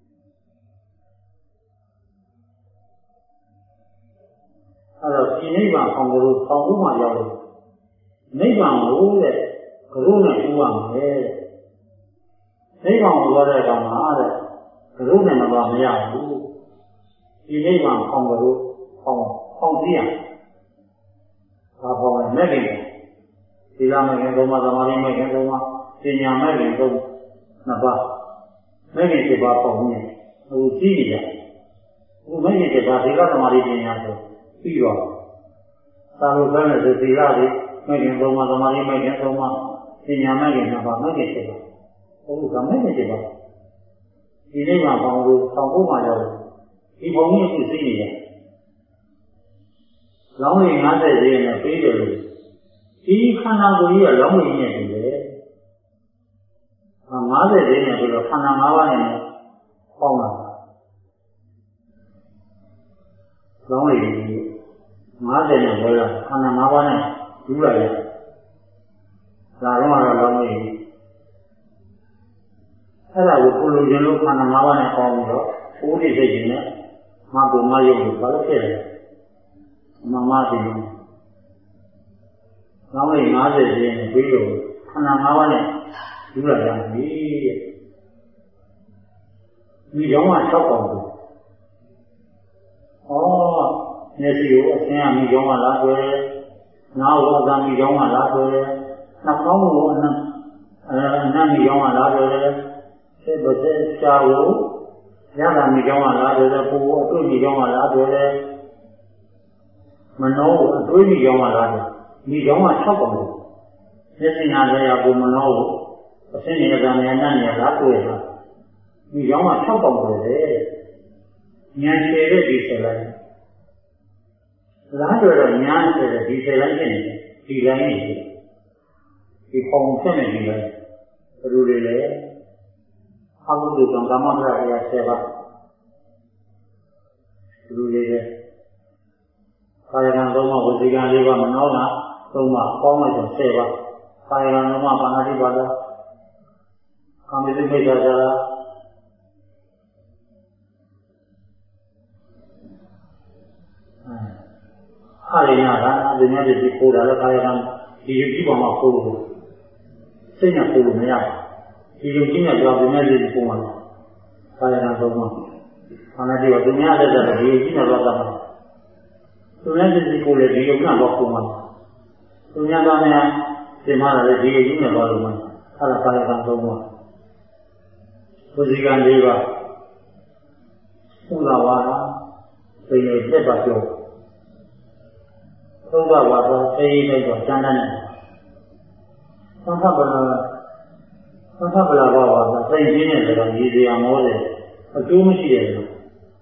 တော့ဒီနိဗ္ဗာန်အောင်လို့ဆောင်းဖို့မှရောက်တယ်နိဗ္ဗာန်ကိုတဲ့ကရုနဲ့ဥပါမယ်နိဗ္ဗာန်ကိုရတဲ့အခါမှာတဲ့ကရုနဲ့မပါမရဘူးဒီနိဗ္ဗာန်အောင်လို့အောင်အောင်သိရဘာဘာပေါ်လဲမဲ့ခင်ဒီလာမဲ့ခင်သုံးပါးသမာဓိမဲ့ခင်သုံးပါးပညာမဲ့ခင်သုံးနှစ်ပါးမဲ့ခင်တစ်ပါးပေါ်နေဟိုကြည့်ရဟိုမဲ့ခင်တစ်ပါးဒီကသမာဓိပညာဆိုပြီးတော့သာလို့ပြောနေဆိုဒီလာဒီမဲ့ခင်သုံးပါးသမာဓိမဲ့ခင်သုံးပါးပညာမဲ့ခင်နှစ်ပါးမဲ့ခင်တစ်ပါးဟိုကမဲ့ခင်တစ်ပါးဒီနေ့မှပေါင်းလို့ဆောင်ဖို့မှရောက်ဒီဘုံကြီးကိုသိနေတယ်လောင်းလေးငါးဆယ်လေးနဲ့ပေးတယ်လို့ဒီခန္ဓာကိုယ်ကြီးကလောင်းလေးနဲ့တူတယ်ငါးဆယ်လေးနဲ့ဆိုတော့ခန္ဓာ၅ပါးနဲ့ပေါင်းလာလောင်းလေးငါးဆယ်နဲ့ဝဲလာခန္ဓာ၅ပါးနဲ့ယူလာတယ်ဒါတော့ကတော့လောင်းလေးအဲ့ဒါကိုကိုလိုချင်လို့ခန္ဓာ၅ပါးနဲ့ပေါင်းပြီးတော့ဥဒိစိတ်ကြီးနဲ့မဘုံမယုံကိုဘာလို့ဖြစ်လဲမမတိနောင်လေးငါးဆယ်ကျင်းပြီးတော့ခန္ဓာ၅ပါးနဲ့ယူလာကြပြီတဲ့ဒီကြောင့်က၆ပေါင်းကိုဩမျက်စိကိုအသင်ကမိကြောင်းကလားဆိုရဲနားကိုအသံမိကြောင်းကလားဆိုရဲနှာခေါင်းကိုအနံ့အဲအနံ့မိကြောင်းကလားဆိုရဲစိတ်ပတ်သက်ရှားကိုရတာမိကြောင်းကလားဆိုရဲပူကိုအတွေ့မိကြောင်းကလားဆိုရဲမနောကိုအတွေးမိကြောင်းကလားမိကြောင်းက၆ပေါင်းကိုမျက်စိနာလည်းရပူမနောကိုအစင်းနေကံနဲ့နတ်နေလားတွေ့တာမိကြောင်းက၆ပေါင်းကိုလေဉာဏ်ရှည်တဲ့ဒီဆက်လိုက်လားတွေ့တော့ညာဆိုတဲ့ဒီဆက်လိုက်ဖြစ်နေတယ်ဒီတိုင်းနေတယ်ဒီပုံဖြစ်နေပြီလေဘယ်လိုလဲလဲအဘုဒ္ဓကံကာမဂရတရားဆယ်ပါးဘယ်လိုလဲလဲကာယကံသုံးပါးဝစီကံလေးပါးမနောကသုံးပါးပေါင်းလိုက်တော့ဆယ်ပါးကာယကံသုံးပါးပါဏာတိပါဒကာမိတိမိစ္ဆာကြတာအာရိနာကအဒီနေ့ဒီပို့တာလည်းကာယကံဒီယူကြည့်ပါမှာပို့လို့စိတ်နဲ့ပို့လို့မရဘူးဒီယူကြည့်နဲ့ပြောဒီနေ့ဒီပို့မှာကာယကံသုံးပါးဘာနဲ့ဒီတော့ဒီနေ့လည်းတဲ့ဒီယူကြည့်နဲ့တော့တာသူလည်းဒီပို့လေဒီယူကတော့ပို့မှာသူများတော့များသင်မှာလည်းဒီယူကြည့်နဲ့တော့လို့မှာအဲ့ဒါကာယကံသုံးပါးဝစီကံလေးပါဥဒဝါဒသိနေတက်ပါပြောသုံးပါးပါတော့သိလိုက်တော့စမ်းတတ်တယ်သံဃပလာသံဃပလာပါပါသိရင်းနဲ့လည်းရည်စရာမောတယ်အကျိုးမရှိတယ်လို့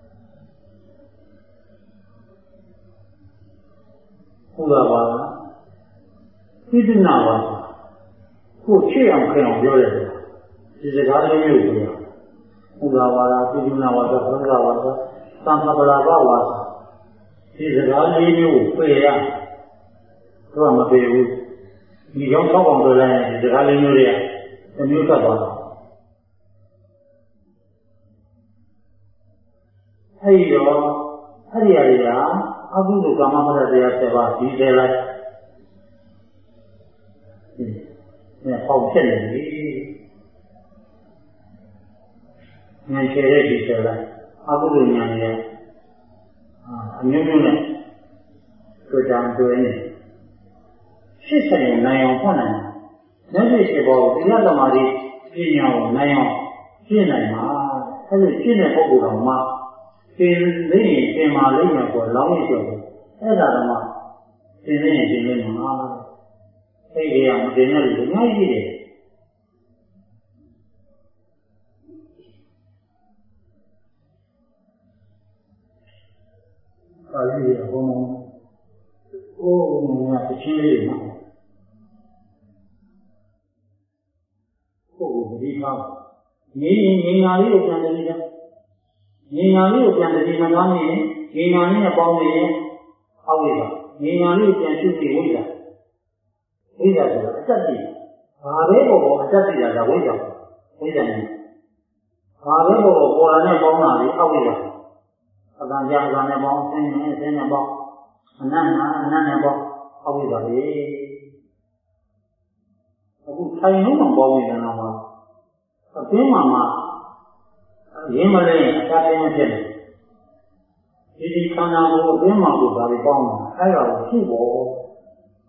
ဥဒဝါဒသိဒနာပါကိုချစ်အောင်ခင်အောင်ပြောရတယ်ဒီစကားလေးမျိုးကိုဥဒဝါဒသိဒနာဝါဒသုံးပါးပါသံဃပလာပါဝါဒီစကားလေးမျိုးကိုပြေရတော့မပြေဘူးဒီကြောင့်ထောက်အောင်ပြောလိုက်ရင်ဒီစကားလေးမျိုးတွေကတစ်မျိုးကပ်သွားတာအဲဒီတော့အဲ့ဒီအရာအကုသိုလ်ကာမမတ္တတရားဆယ်ပါးဒီတယ်လိုက်ဒီနဲ့ပေါက်ဖြစ်နေပြီဉာဏ်ချဲတဲ့ဒီဆယ်လိုက်အကုသိုလ်ဉာဏ်ရဲ့အမျိုးမျိုးနဲ့တွေ့တာတွေ့နေရှစ်ဆိုင်နိုင်အောင်ဖွင့်နိုင်တယ်။မျက်စိရှိပေါ်ဒီလသမားကြီးပညာကိုနိုင်အောင်ရှင်းနိုင်မှာအဲ့လိုရှင်းတဲ့ပုဂ္ဂိုလ်တော်မှာသင်လေးရင်သင်မာလိမ့်မယ်ပေါ့လောင်းရကျော်တယ်အဲ့ဒါတော့မှသင်လေးရင်သင်လေးမှာအဲ့ဒီကမသင်ရလို့အများကြီးတယ်ပါဠိရဘုံအိုးငါတချင်းလေးမှာကိုယ်ကိုဒီမှာငင်းငင်းညာလေးကိုပြန်တယ်ကြာငင်းညာလေးကိုပြန်တယ်မကောင်းရင်ငင်းညာလေးနဲ့ပေါင်းနေရင်အောက်လိုက်ပါငင်းညာလေးကိုပြန်ရှုပြီးဝိဇ္ဇာဝိဇ္ဇာဆိုတာအတ္တတိဘာပဲပေါ်ပေါ်အတ္တတိတာဒါဝိဇ္ဇာဝိဇ္ဇာနဲ့ဘာပဲပေါ်ပေါ်ပေါ်လာနဲ့ပေါင်းတာလေအောက်လိုက်ပါအတန်ကြာအတန်နဲ့ပေါင်းဆင်းနေဆင်းနေပေါင်းအနတ်နာအနတ်နဲ့ပေါင်းအောက်လိုက်ပါလေအခုထိုင်လုံးမှပေါင်းနေတာတော့အပင်းမှာမှရင်းမလဲအတားတင်းဖြစ်တယ်ဒီဒီခန္ဓာကိုအပင်းမှာကိုဒါလေးပေါင်းတာအဲ့ဒါကိုဖြစ်ပေါ်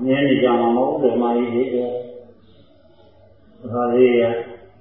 မြဲနေကြမှာမဟုတ်ဓမ္မကြီးတွေဒါလေးရ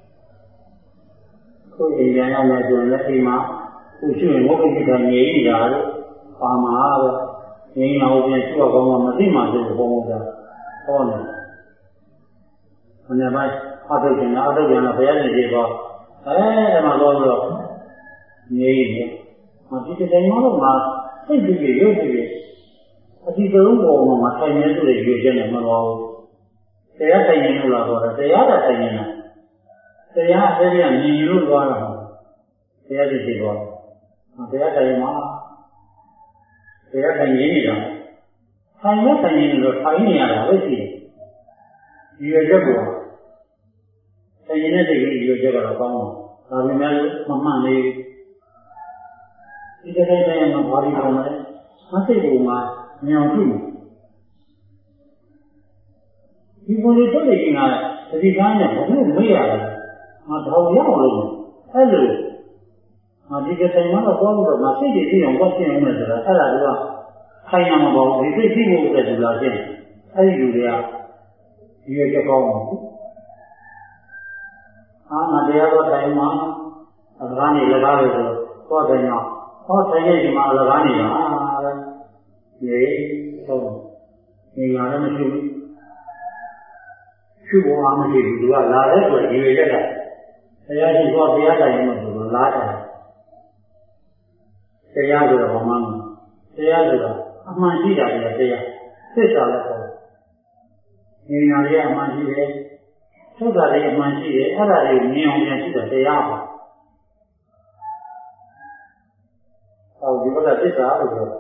ခုအိမ်ပြန်ရောက်နေဆိုရင်လက်အိမ်မှာခုရှိရင်ဘုရားကိစ္စငြိမ်းနေတာလို့ပါမှာပဲငြိမ်းအောင်ပြန်ရှိတော့ကောင်းမှမသိမှဆိုဘုံဘုရားဟောနေမနေ့ပိုင်းအထုတ်ကျင်အထုတ်ကျင်တော့ဘုရားရှင်ကြီးကအဲအဲ့မှာတော့ပြီးတော့ငြိမ်းနေမဒီတိုင်မှတော့ငါစိတ်ကြည့်ရုပ်ကြည့်အဒီတုံးပေါ်မှာထိုင်နေသူတွေရွေးချက်နေမှာတော့တရားတိုင်နေလို့လားတော့တရားတာတိုင်နေတာတရားအဲ့ဒီကမြင်လို့သွားတာတရားကြည့်ကြည့်တော့တရားတိုင်မှာတရားတိုင်နေနေတာထိုင်ရတိုင်နေလို့ထိုင်နေရတာပဲရှိတယ်ဒီရချက်ပေါ်တိုင်နေတဲ့ဒီရချက်ကတော့ကောင်းတယ်ဒါပေမဲ့မမှန်သေးဘူးဒီတိုင်းတိုင်းမှာဘာလို့လဲမသိဘူးမှာညောင်ကြည့်ဒီပုံလေးထုတ်နေကြတာဒီကားနဲ့ဘယ်လိုမေ့ရလဲငါတော့ရောက်လို့အဲ့လိုငါဒီကတိုင်မှာတော့တော့ငါစိတ်ကြည့်အောင်ပတ်ပြင်းနေတယ်ဆိုတာအဲ့ဒါကခိုင်းရမှာပေါ့ဒီစိတ်ကြည့်ဖို့တဲ့လူလားဖြစ်အဲ့ဒီလူတွေကဒီရချက်ကောင်းမှာအာငါတရားတော်တိုင်မှာအလကားနေလကားလို့ဆိုတော့တိုင်မှာဟောတိုင်ရဲ့ဒီမှာအလကားနေတာလေဟုတ်နေရာလည်းမရှိဘူးရှုဖို့အားမရှိဘူးသူကလာတဲ့ဆိုဒီရက်ကတရားရှိတော့တရားတိုင်မှာဆိုတော့လာတယ်တရားဆိုတော့ဘာမှမတရားဆိုတာအမှန်ရှိတာကတရားသစ္စာလည်းပေါ့နေရာလေးအမှန်ရှိတယ်သုဒ္ဓလေးအမှန်ရှိတယ်အဲ့ဒါလေးမြင်အောင်ပြန်ရှိတာတရားပါဟောဒီဘက်ကသစ္စာလို့ပြော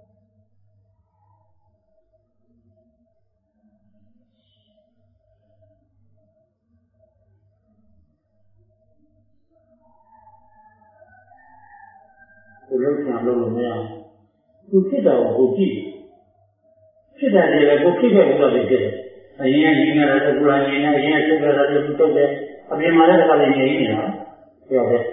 ကိုလုံးချံလို့မရဘူးသူဖြစ်တာကိုကြည့်ဖြစ်တယ်လေကိုဖြစ်တဲ့ဘုရားတွေဖြစ်တယ်အရင်ကညီနေတာကပူရာညီနေအရင်ကဖြစ်ကြတာတွေတုတ်တယ်အပြင်မှာလည်းတစ်ခါလေညီနေတာပြောတယ်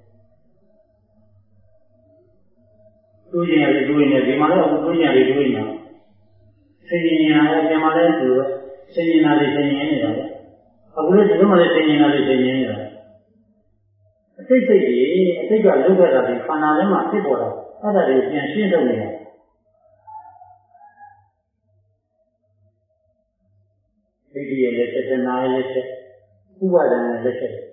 သူ့ရင်လည်းသူ့ရင်လည်းဒီမှာလည်းသူ့ရင်လည်းသူ့ရင်လည်းဆင်ញင်ညာလည်းပြန်มาလည်းသူဆင်ញင်နာလေးဆင်ញင်နေတာပဲအခုလည်းဒီလိုမှလည်းဆင်ញင်နာလေးဆင်ញင်နေတာအစိတ်စိတ်ကြီးအစိတ်ကလုတ်ခဲ့တာဒီခန္ဓာထဲမှာဖြစ်ပေါ်တာအဲ့ဒါတွေပြန်ရှင်းထုတ်နေတာဒိဋ္ဌိရဲ့လက်ချက်နာရဲ့လက်ချက်ဥပါဒဏ်ရဲ့လက်ချက်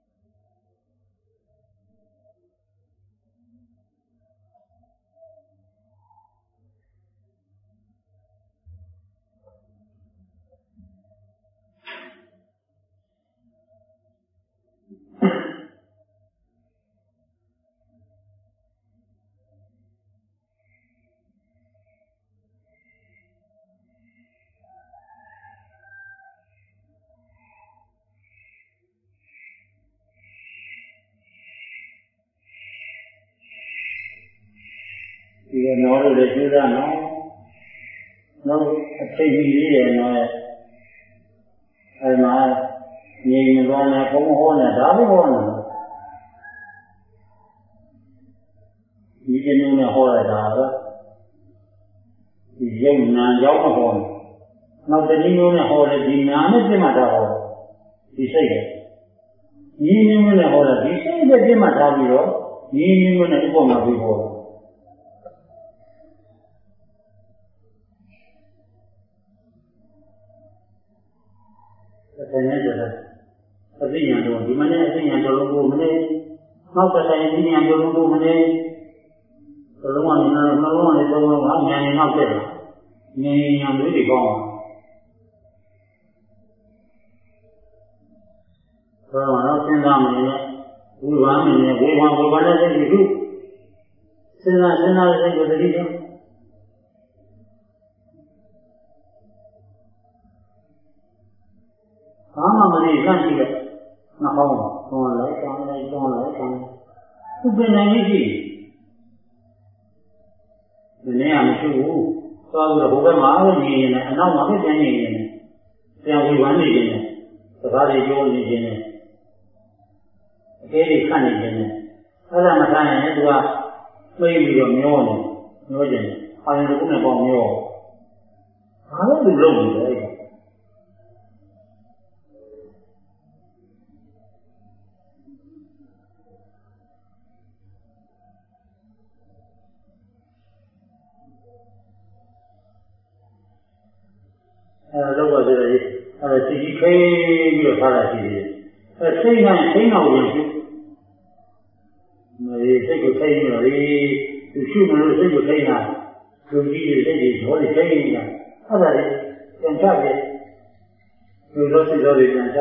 ဒီကတော့လည်းကျူးတာနော်နော်အထိပ်ကြီးလေးတယ်နော်အဲမှာငြိမ်မသွားနဲ့ဘုံဟောနဲ့ဒါလည်းဟောနေဒီကနေ့နဲ့ဟောရတာပဲဒီရုပ်နာရောက်မဟောနဲ့နောက်တနည်းမျိုးနဲ့ဟောတယ်ဒီနာနဲ့ပြတ်မှတ်တာဟောဒီစိတ်ကညီညီမျိုးနဲ့ဟောတာဒီစိတ်နဲ့ပြတ်မှတ်ထားပြီးတော့ညီညီမျိုးနဲ့ဥပမာပြီးဟောတယ်အဲ့ဒါနဲ့အသိဉာဏ်တော့ဒီမနေ့အသိဉာဏ်တော်လို့ကိုမနေ့နောက်တစ်တိုင်းအသိဉာဏ်တော်လို့ကိုမနေ့ဘလုံးဝနေတော့နှလုံးနဲ့သုံးလုံးကဉာဏ်နဲ့နောက်တက်တယ်ဉာဏ်ဉာဏ်လေးတွေကောင်းအောင်ဘာလို့စဉ်းစားမလဲဝိဝါမင်းနဲ့ဝိဝါဝိဝါနဲ့စိတ်ကိုစဉ်းစားစဉ်းစားစိတ်ကိုတတိယဘာမှမနေကန့်ကြည့်တဲ့နှောင်းသွန်းလိုက်ကောင်းလိုက်သွန်းလိုက်ကောင်းသူပင်နိုင်ရှိဒီနေ့ကမရှိဘူးသွားပြီးတော့ဘုဘက်မှာလည်းနေနေတယ်အနောက်မှာလည်းပြန်နေနေတယ်ပြန်ဝေဝမ်းနေနေတယ်စကားတွေပြောနေနေတယ်အသေးတွေခန့်နေနေတယ်အဲ့ဒါမခံရင်သူကမှိတ်ပြီးတော့မျောနေမျောကျင်အာရုံတစ်ခုနဲ့ပေါ့မျောဘာလို့လူလုံးနေလဲအဲလောက်ပါသေးတယ်အဲစီကြီးခိပြီးတော့ထားတာရှိတယ်အဲစိတ်နဲ့စိတ်နောက်ဝင်ရှိမေးစိတ်ကိုခိပြီးတော့လေသူရှုမလို့စိတ်ကိုခိတာလူကြီးတွေစိတ်တွေဘောတွေခိနေတာအဲ့ဒါလေပြန်ချတယ်လူတို့စိတ်တော်တွေပြန်ချ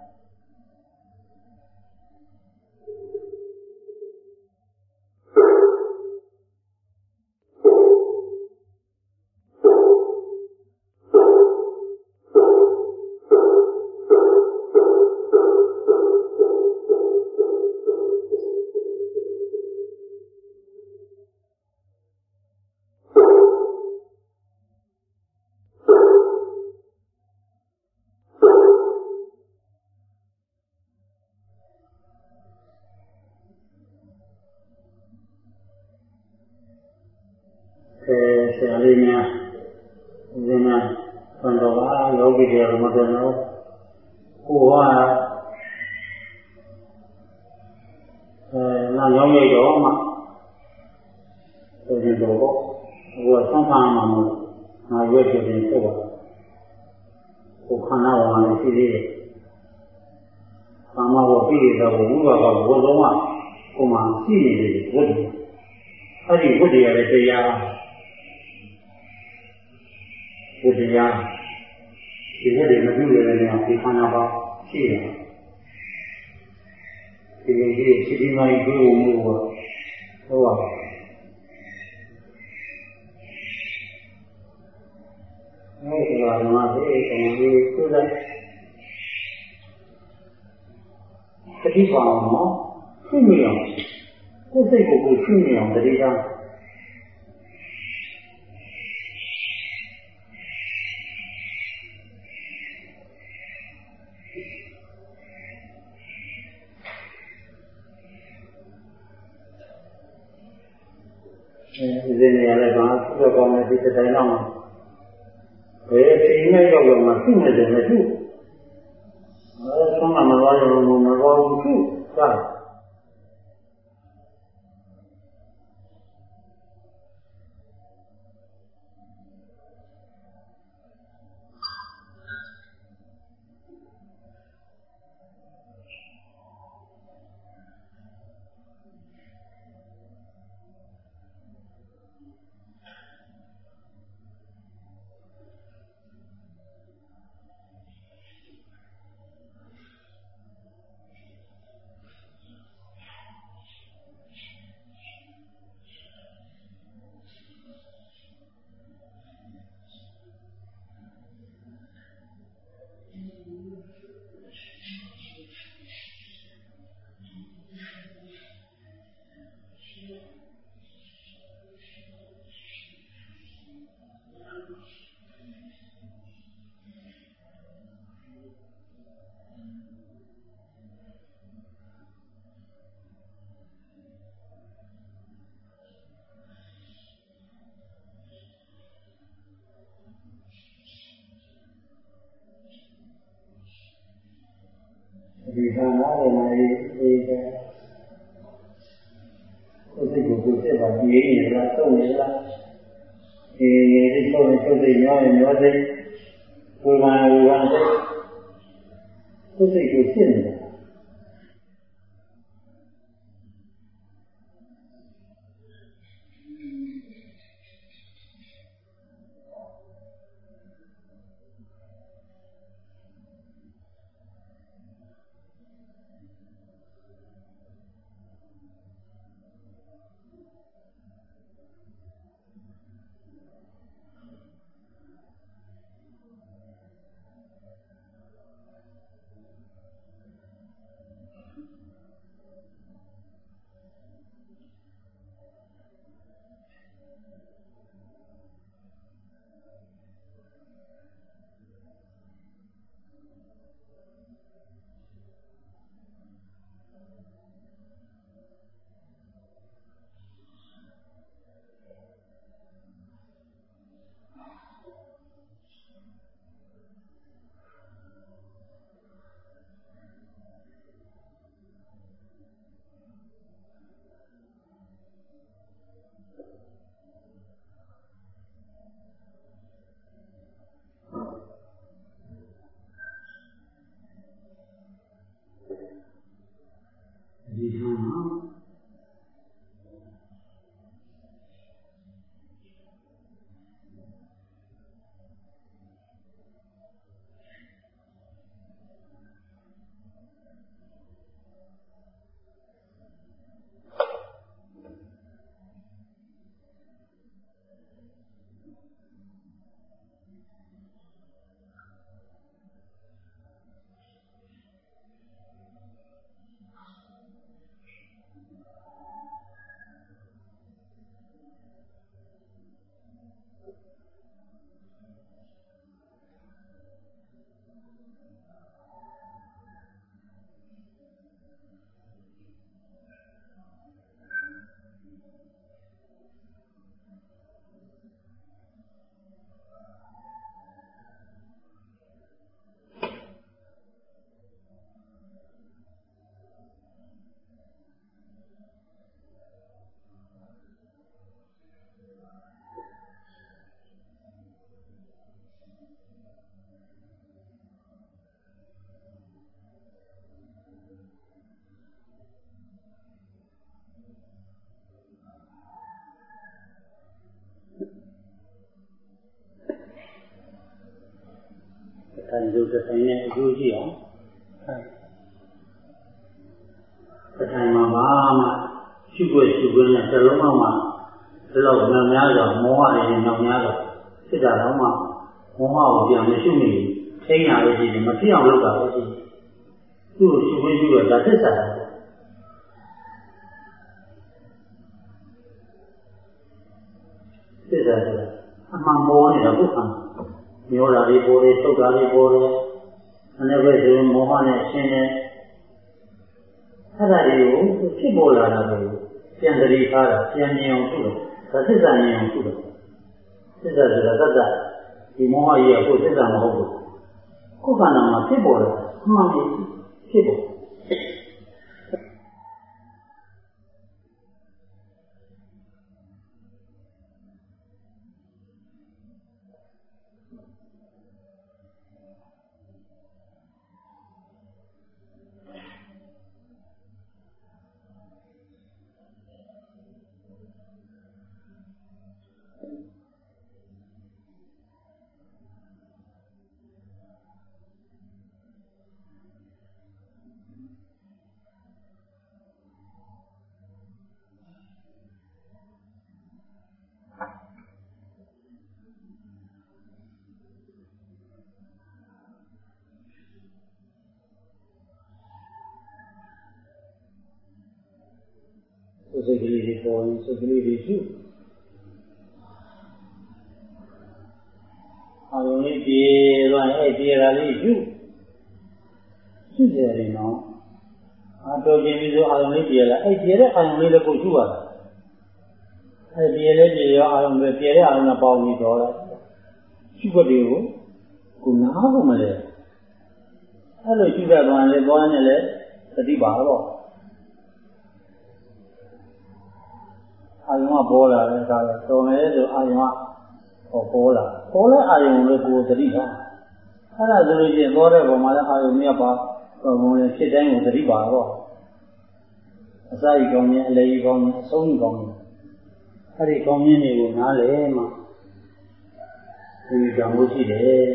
ဆရာလေးများဦးဇင်းများဘန်တော်ကယောဂီတွေမတော်တော့ကိုကအဲနာရောင်းရတော့မှဆိုရင်တော့ကိုကဆောင်းဖမ်းမှာမဟုတ်ငါရွက်ပြင်းဆိုတော့ကိုခန္ဓာဝါနဲ့ရှိသေးတယ်။ဘာမှဝပြည့်တော့ဘုရားကဘုလုံးကကိုမှရှိနေတယ်ဝတ်တယ်။အဲ့ဒီဝတ်တယ်ရတဲ့တရားဝိတရားဒီနေ့တွေမပြုရတဲ့နေရာဒီခန္ဓာပေါင်းရှိတယ်ဒီလိုကြီးစိတိမိုင်းပြုမှုကိုဟောပါအဲ့ဒီကတော့မှဒီကံကြီးကုသတတိပါအောင်နော်ရှိနေအောင်ကိုယ်စိတ်ကိုကိုရှိနေအောင်တတိကဒီနေရာလည်းဘာသူ့ကောင်းတဲ့ဒီတိုင်းတော့ဘယ်အချိန်နဲ့ရောက်တော့မှသူ့နဲ့တည်းနဲ့သူ့အဲဆုံးမမတော်ရုံမတော်ဘူးသူ့သာဒီခန္ဓာရဲ့နာရီဒီကကိုယ်စိတ်ကိုကိုယ်ဖြစ်ပါကြည်နေလားသုံးနေလားဒီဒီဆုံးနေချုပ်စိတ်များရင်များစိတ်ကိုယ်မှန်ဝါစိတ်ကိုယ်စိတ်ကိုဖြစ်နေတယ်ဆိုင်စုတစ်ဆိုင်နဲ့အကျိုးရှိအောင်တစ်ဆိုင်မှာမှရှုွက်ရှုွက်နဲ့တစ်လုံးမှမှဒီလောက်ညံ့များစွာမောဟတွေညံ့များစွာဖြစ်တာတော့မှမောဟကိုပြန်မရှုနေထိန်းရလို့ရှိရင်မဖြစ်အောင်လုပ်တာပဲရှိသူ့ကိုရှုွက်ရှုတော့ဒါသစ္စာသစ္စာဆိုတာအမှန်ပေါ်နေတာဘုရားမျိုးတာလေးပေါ်တယ်ထုတ်တာလေးပေါ်တယ်အနေပဲဆိုရင်မောဟနဲ့ရှင်းတယ်အဲ့ဒါတွေကိုဖြစ်ပေါ်လာတာကိုပြန်တတိထားတာပြန်မြင်အောင်ရှုလို့ဒါသစ္စာမြင်အောင်ရှုလို့သစ္စာဆိုတာသတ္တဒီမောဟကြီးကကိုယ်သစ္စာမဟုတ်ဘူးကိုယ်ကနာမှာဖြစ်ပေါ်လာအမှန်ကြီးဖြစ်ပေါ်စိတ်ကလေးတွေပေါ်ရင်စိတ်ကလေးတွေရှုအာရုံလေးပြေသွားရင်အဲ့ပြေတာလေးရှုရှုကြတယ်နော်အာတော်ကျင်ပြီးဆိုအာရုံလေးပြေလာအဲ့ပြေတဲ့အာရုံလေးလည်းကိုရှုရတာအဲ့ပြေလေးပြေရောအာရုံပဲပြေတဲ့အာရုံနဲ့ပေါင်းပြီးတော့ရှုွက်တွေကိုကိုနားဖို့မလဲအဲ့လိုရှုတတ်သွားရင်လည်းသွားရင်လည်းသတိပါတော့အာယုံကပေါ်လာတယ်ဒါလည်းတော်မယ်ဆိုအာယုံကဟောပေါ်လာပေါ်လဲအာယုံလေးကိုသတိထားအဲ့ဒါဆိုလို့ရှိရင်ပေါ်တဲ့ပုံမှာလည်းအာယုံမြတ်ပါဘုံလည်းဖြစ်တိုင်းကိုသတိပါတော့အစာကြီးကောင်းရင်အလေကြီးကောင်းရင်အဆုံးကြီးကောင်းရင်အဲ့ဒီကောင်းရင်တွေကိုနားလဲမှဒီကြောင့်လို့ရှိတယ်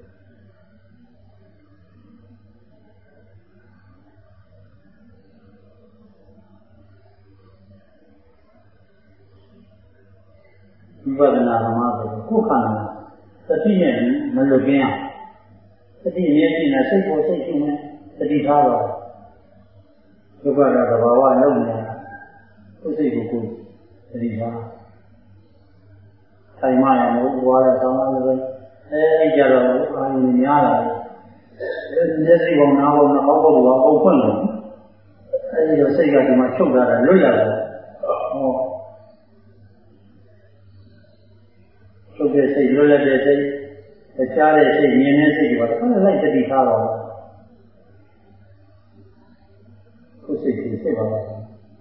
ဝိပဿနာဓမ္မဆိုကိုယ်ခန္ဓာသတိနဲ့မလွတ်ကင်းအောင်သတိအမြဲတမ်းစိတ်ပေါ်စိတ်ရှိနေသတိထားတော့ဒုက္ခကသဘာဝလုံးနေတာကိုယ်စိတ်ကိုကိုယ်သတိထားထိုင်မှရမို့ဘွားရတောင်းလာလို့အဲဒီကြတော့အာရုံများလာတယ်မျက်စိကောင်နားကောင်နှာခေါင်းကောင်ကအုပ်ဖွင့်လို့အဲဒီတော့စိတ်ကဒီမှာချုပ်လာတာလွတ်ရတယ်ဟောထုတ်တဲ့စိတ်လွတ်လပ်တဲ့စိတ်ကြားတဲ့စိတ်မြင်တဲ့စိတ်တွေကတော့အဲ့လိုက်တတိထားတော့ကိုယ်စိတ်ကိုစိတ်ပါလား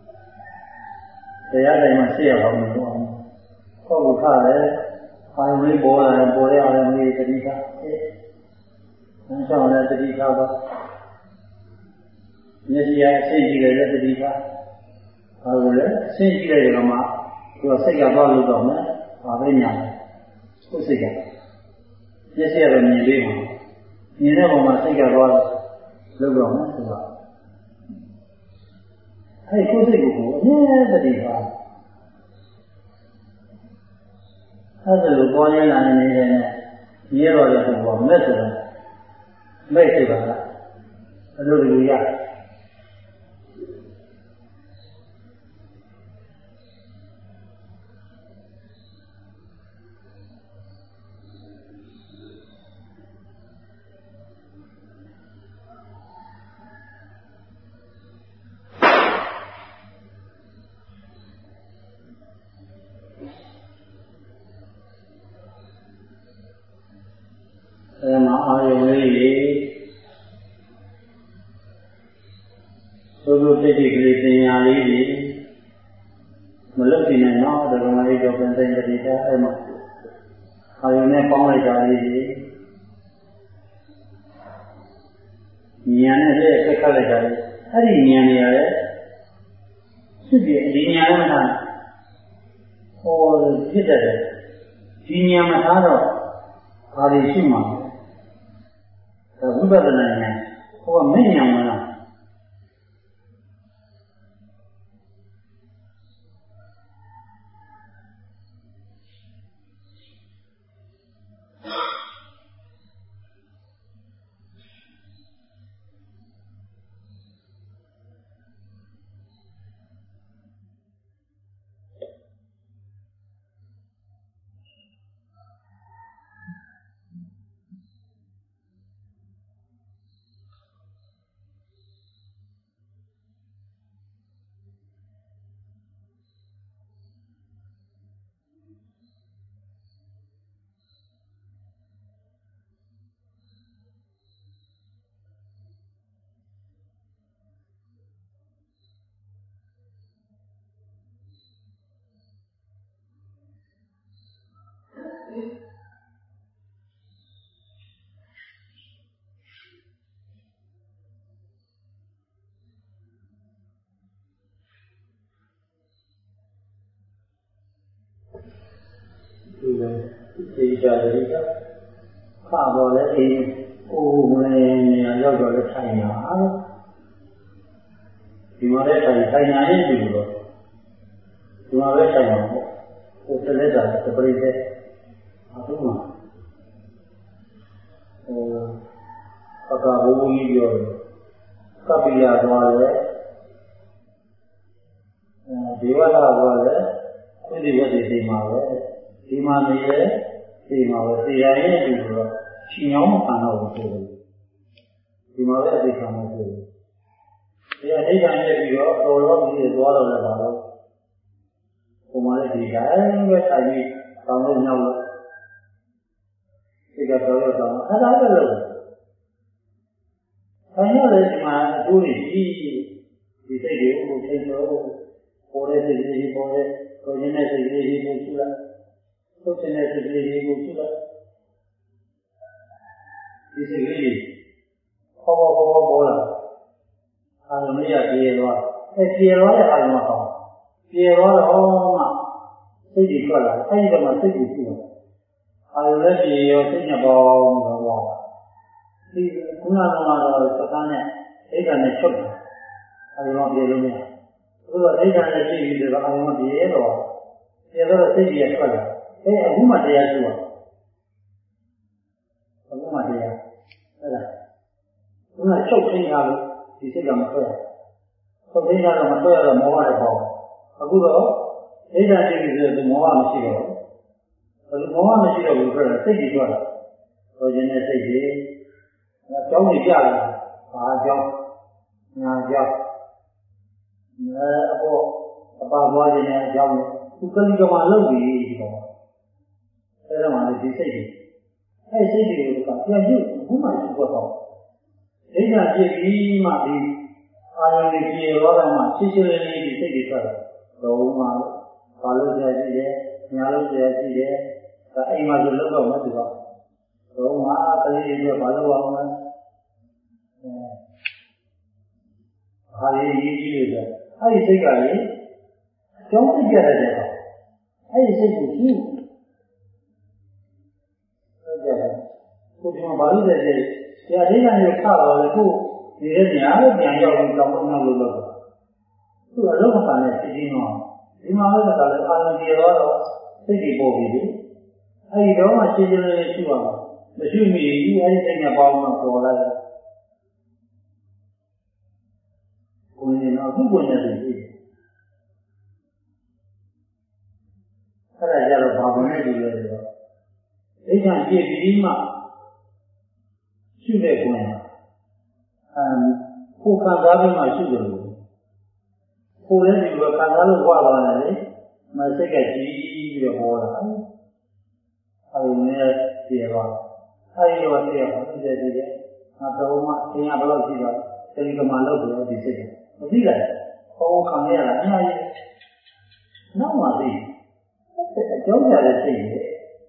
တရားတိုင်းမှာရှိရပါမယ်တော့ဟုတ်ဘူးထားတယ်အာရုံလေးပေါ်လာတယ်ပေါ်တဲ့အာရုံလေးတတိထားအဲဆန်းဆောင်တဲ့တတိထားတော့မျက်စိအဆင့်ကြည့်လိုက်တဲ့တတိထားဘာလို့လဲအဆင့်ကြည့်လိုက်တယ်ကမှသူကစိတ်ကသွားလို့တော့မယ်ဘာပဲညာလဲကိုယ်စိတ်ကမျက်စိရတော့မြင်လေးမှာမြင်တဲ့ပုံမှာစိတ်ကသွားလို့တော့မယ်သူကအဲ့ကိုယ်စိတ်ကိုအမြဲတည်းပါအဲ့ဒါလိုပေါ်ရလာနေတဲ့မြဲတော်တဲ့ဘုရားမဲ့ဆိုတာမဲ့ဆိုတာကအလိုလိုရအဲမှာအာယုံလေးတွေသို့သို့တိတ်တိတ်ကလေးတင်ညာလေးတွေမလွတ်တင်နေတော့ဒဂမလေးတော့ပြန်တိုင်းတည်းကအဲမှာအာယုံနဲ့ပေါင်းလိုက်တာလေးတွေဉာဏ်နဲ့လက်ခက်ခတ်လိုက်တာလေးအဲ့ဒီဉာဏ်နေရတယ်စစ်ပြီးဒီဉာဏ်နဲ့ဟောဖြစ်တတ်တယ်ဒီဉာဏ်မှာထားတော့ဘာတွေရှိမှာဒါဝိပဿနာဉာဏ်ဟိုကမဲ့ဉာဏ်မလားဒီလိုသိကြတယ်ကခါပေါ်လဲအေးအိုးဝင်နေရောက်တော့လဲထိုင်ရအောင်ဒီမှာလဲထိုင်ထိုင်ရရင်ဒီလိုတော့ဒီမှာလဲထိုင်အောင်ပေါ့ဟိုတလက်တာစပရိသေအခုမှဟိုပကဘိုးကြီးပြောတယ်ကပ္ပိယသွားလဲအဲဒီဝလာသွားလဲခွင့်ဒီဝတ်ဒီဒီမှာပဲဒီမှာနေလဲဒီမှာပဲတရားရဲ့ဒီလိုတော့ရှင်အောင်ခံတော့ဘူးဆိုတယ်ဒီမှာပဲအသိခံလို့ဆိုတယ်တရားအိဋ္ဌာနဲ့ပြီးတော့တော်တော်ကြီးသွားတော့လည်းပါတော့ဟိုမှာလည်းဒီတိုင်းပဲထိုင်ပြီးတောင်းလို့ညောင်းလို့ဒီကတော့ရောတော့အဲ့ဒါပဲလို့အဲဒါလည်းဒီမှာအကျိုးတွေကြီးဒီစိတ်တွေကိုထိန်းလို့ပေါ်တဲ့စိတ်ကြီးပေါ်တဲ့ကိုယ်ရင်းတဲ့စိတ်ကြီးကိုရှုလိုက်ဟုတ်တဲ့စိတ်ကြီးကိုရှုလိုက်ဒီစိတ်ကြီးပေါ်ပေါ်ပေါ်ပေါ်လာအာရုံလေးရပြေသွားအဲပြေသွားတဲ့အာရုံမှာဟောပြေသွားတော့မှစိတ်ကြီးထွက်လာအဲဒီကမှစိတ်ကြီးရှိတယ်အာရုံလည်းပြေရောစိတ်ညပေါင်းတော့ဒီခုနကတော့စကားနဲ့အိဋ္ဌာနဲ့ချုပ်တယ်အာရုံပြေလို့မရဘူးဒါအိဋ္ဌာနဲ့ပြေပြီးတော့အာရုံပြေတော့ပြေတော့စိတ်ကြီးရထွက်လာအဲအခုမှတရားရှိပါအခုမှတရားဟုတ်လားခုနချုပ်ထင်းထားလို့ဒီစိတ်ကမထွက်ချုပ်ထင်းထားတော့မထွက်ရတော့မောဟတဲ့ပေါ့အခုတော့အိဋ္ဌာတိကိဆိုတော့မောဟမရှိတော့ဘူးမောဟမရှိတော့ဘူးဆိုတော့စိတ်ကြီးထွက်လာဆိုခြင်းနဲ့စိတ်ကြီးအကြောင်းကြီးပြလာဘာအကြောင်းညာအကြောင်းအဲအပေါ်အပါသွားခြင်းနဲ့အကြောင်းသူကလိကမှာလုပ်ပြီးဒီတော့အဲဒါမှလည်းဒီစိတ်ကြီးအဲစိတ်ကြီးကိုပြန်ပြုဘုမှရှိတော့တော့အိဋ္ဌာပြည့်ပြီးမှဒီအာရုံတွေပြေတော့မှရှင်းရှင်းလေးလေးဒီစိတ်ကြီးထွက်လာတော့မှဘာလို့ကြရှိတယ်ညာလို့ကြရှိတယ်ဒါအိမ်မှာဆိုလုပ်တော့မှသူကတော့မှအတလေးတွေဘာလို့အောင်လဲဟာဒီကြီးကြီးတွေအဲ့ဒီစိတ်ကလေကျောင်းသိကြတယ်တဲ့အဲ့ဒီစိတ်ကိုကြည့်ဟုတ်ကြတယ်ကိုဒီမှာဘာလို့လဲဆရာဒီကနေစတော့လေကိုနေတဲ့နေရာကိုပြန်ရောက်ပြီးတော့မှလုပ်လို့လုပ်သူအလုံးမပါနဲ့စိတ်ကြီးတော့ဒီမှာလည်းကလည်းအာရုံပြေတော့စိတ်ကြီးပေါ်ပြီလေအဲ့ဒီတော့မှရှင်းရှင်းလေးလေးရှိပါမှာမရှိမိဘူးအဲ့ဒီစိတ်နဲ့ပေါင်းတော့ပေါ်လာတယ်ကိုယ်ရင်တော့သူ့ကိုယ်နဲ့သိတယ်အဲ့ဒါကြတော့ဘာဝင်နေပြီလဲဆိုတော့အိဋ္ဌာပြည့်ပြီးမှရှိတဲ့ကိုယ်အမ်ကိုခံစားပြီးမှရှိတယ်လို့ကိုယ်လည်းဒီလိုခံစားလို့ဝါသွားတယ်လေမစိတ်ကကြီးပြီးတော့ပေါ်လာအဲဒီနဲ့ပြေသွားအဲဒီတော့ပြေသွားသိတယ်သိတယ်အတော်မှသင်ရဘယ်လောက်ရှိတော့တတိကမှလောက်ပြီးတော့ဒီစိတ်မသိလိုက်ဟောခံရတာအများကြီးနောက်မှသိအကြောင်းကြတဲ့စိတ်လေ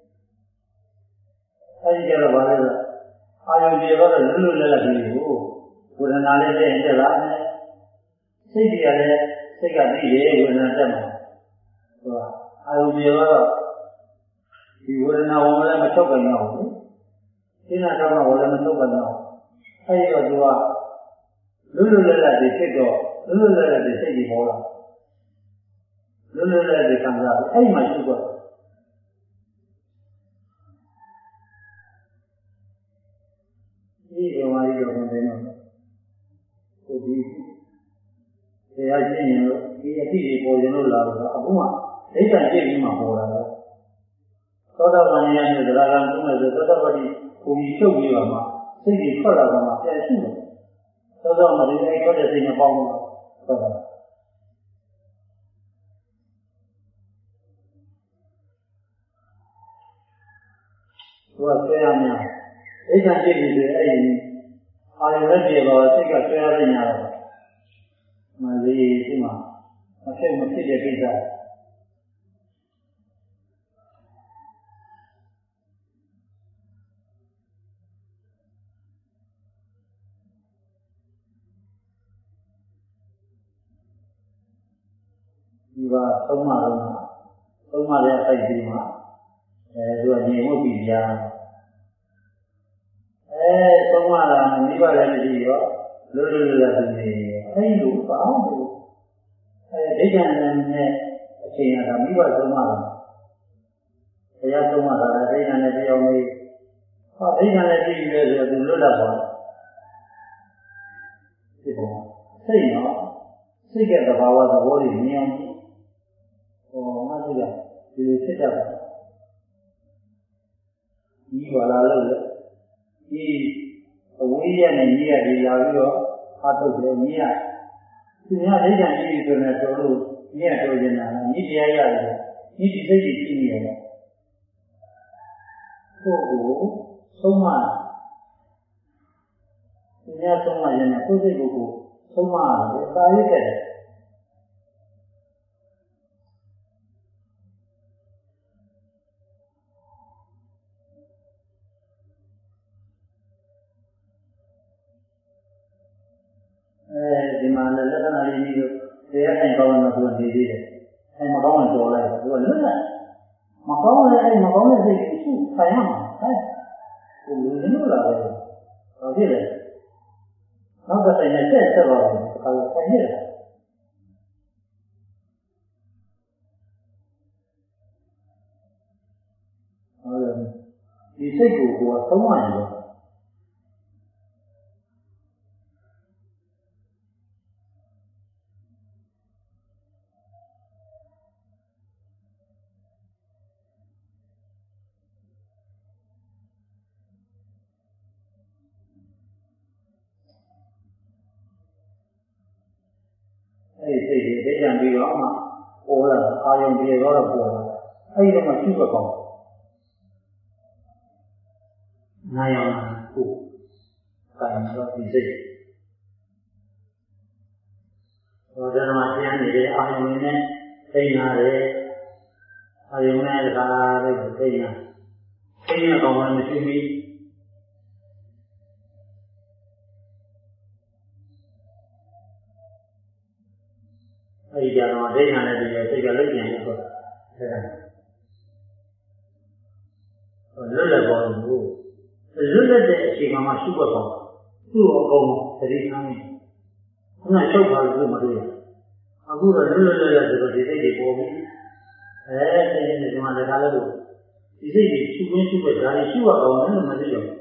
အဲဒီကြတော့ဘာလဲဆိုအာယုံပြေတော့လွတ်လွတ်လပ်လပ်ပြီးကိုဝေဒနာလေးနဲ့တက်လာတယ်စိတ်ကြီးရတဲ့စိတ်ကသိတယ်ဝေဒနာတက်မှာဟိုအာယုံပြေတော့ဒီဝေဒနာဝင်လည်းမထုတ်ကြတော့ဘူးစိတ်နာတော့ဝေဒနာမထုတ်ကြတော့အဲဒီတော့သူကလွတ်လွတ်လပ်လပ်တွေဖြစ်တော့လွတ်လွတ်လပ်လပ်တွေစိတ်ကြီးပေါ်လာလွတ်လွတ်လပ်လပ်တွေခံစားပြီးအဲ့ဒီမှာရှိတော့ဒီဘဝကြီးတော့ဘယ်နဲ့ကိုဒီတရားကျင့်ရင်လို့ဒီအဖြစ်ကြီးပေါ်ရင်လို့လာတော့အခုမှဒိဋ္ဌိကျင့်ပြီးမှပေါ်လာတော့သောတာပန်ဉာဏ်နဲ့သရဂံသုံးတယ်ဆိုသောတာပတိကိုကြီးချုပ်ပြီးပါမှစိတ်ကြီးထွက်လာတော့မှပြန်ရှိတယ်သောတာပန်ဒီအဲ့ထွက်တဲ့စိတ်နဲ့ပေါင်းတော့ဟုတ်ပါသူကဆွဲရများဒိဋ္ဌိကျင့်ပြီးဆိုအဲ့ဒီအာရုံနဲ့ပြေတော့စိတ်ကဆွဲရတဲ့ညာတော့မလေးဒီမှာမဖြစ်မဖြစ်တဲ့ကိစ္စဒီကသုံးမလုံးသုံးမလည်းစိုက်ပြီးမှအဲသူကညီမှုပြီးကြအဲသုံးမလားမိဘလည်းမရှိရောလွတ်လွတ်လပ်လပ်နေအဲဒီလိုပါဘူးအဲဒိဋ္ဌိနဲ့အချိန်ကမိဘသုံးမလားတရားသုံးမလားဒိဋ္ဌိနဲ့တရားမေးဟောဒိဋ္ဌိနဲ့ပြီးပြီဆိုတော့သူလွတ်လပ်သွားဒီပုံစိတ်နော်စိတ်ရဲ့သဘာဝသဘောတွေမြင်အောင်ဟောမှတ်ကြဒီလိုဖြစ်တတ်တယ်ဒီပါလာလို့လေဒီအဝိယနဲ့ညီရဒီလာပြီးတော့အားထုတ်တယ်ညီရသူများဒိဋ္ဌိကြီးဆိုနေတော့လို့ညီရတော်နေတာညီတရားရတယ်ညီဒီစိတ်ကြီးရှိနေတယ်ကိုယ့်ကိုဆုံးမသူများဆုံးမရင်ကိုယ့်စိတ်ကိုကိုဆုံးမတယ်သာရစ်တယ်အဲဒီမှာလက္ခဏာလေးမျိုးတရားဆိုင်ကောင်းမှသူနေသေးတယ်အဲမကောင်းရင်တော်လိုက်သူကလွတ်လပ်မကောင်းလည်းအဲမကောင်းတဲ့စိတ်ကိုသူ့ဆိုင်ရမှာဟဲ့ကိုလူရင်းလို့လာတယ်ဘာဖြစ်လဲနောက်ကတိုင်နဲ့တက်ဆက်သွားတယ်ခါလို့ဆိုင်ရတယ်ဟုတ်တယ်ဒီစိတ်ကိုကိုယ်ကသုံးမှနေတော့အဲ့ဒီစိတ်တွေဒိဋ္ဌံပြီးတော့မှပေါ်လာအာယုံပြေတော့ပေါ်လာအဲ့ဒီတော့မှရှိဖို့ကောင်းနာယံကိုကံတော့ဒီစိတ်ဟောဓမ္မတရားနေတဲ့အာယုံနဲ့သိညာတယ်အာယုံနဲ့တခါလေးသိညာသိညာကောင်းမှမရှိဘူးအဲဒီကြတော့ဒိဋ္ဌာနဲ့တည်းစိတ်ကလွတ်ကျင်လို့ဆိုတာအဲလွတ်လပ်ပေါ်လို့လွတ်လပ်တဲ့အချိန်မှရှိဖို့တော့သူ့အကုန်သတိထားနေခုနချုပ်ပါလို့မတွေ့ရအခုတော့လွတ်လွတ်လပ်လပ်ဆိုတော့ဒီစိတ်တွေပေါ်ပြီးအဲစိတ်နဲ့ဒီမှာလည်းထားလို့ဒီစိတ်တွေရှုခွင့်ရှုခွင့်ဒါတွေရှုရအောင်လို့မသိတော့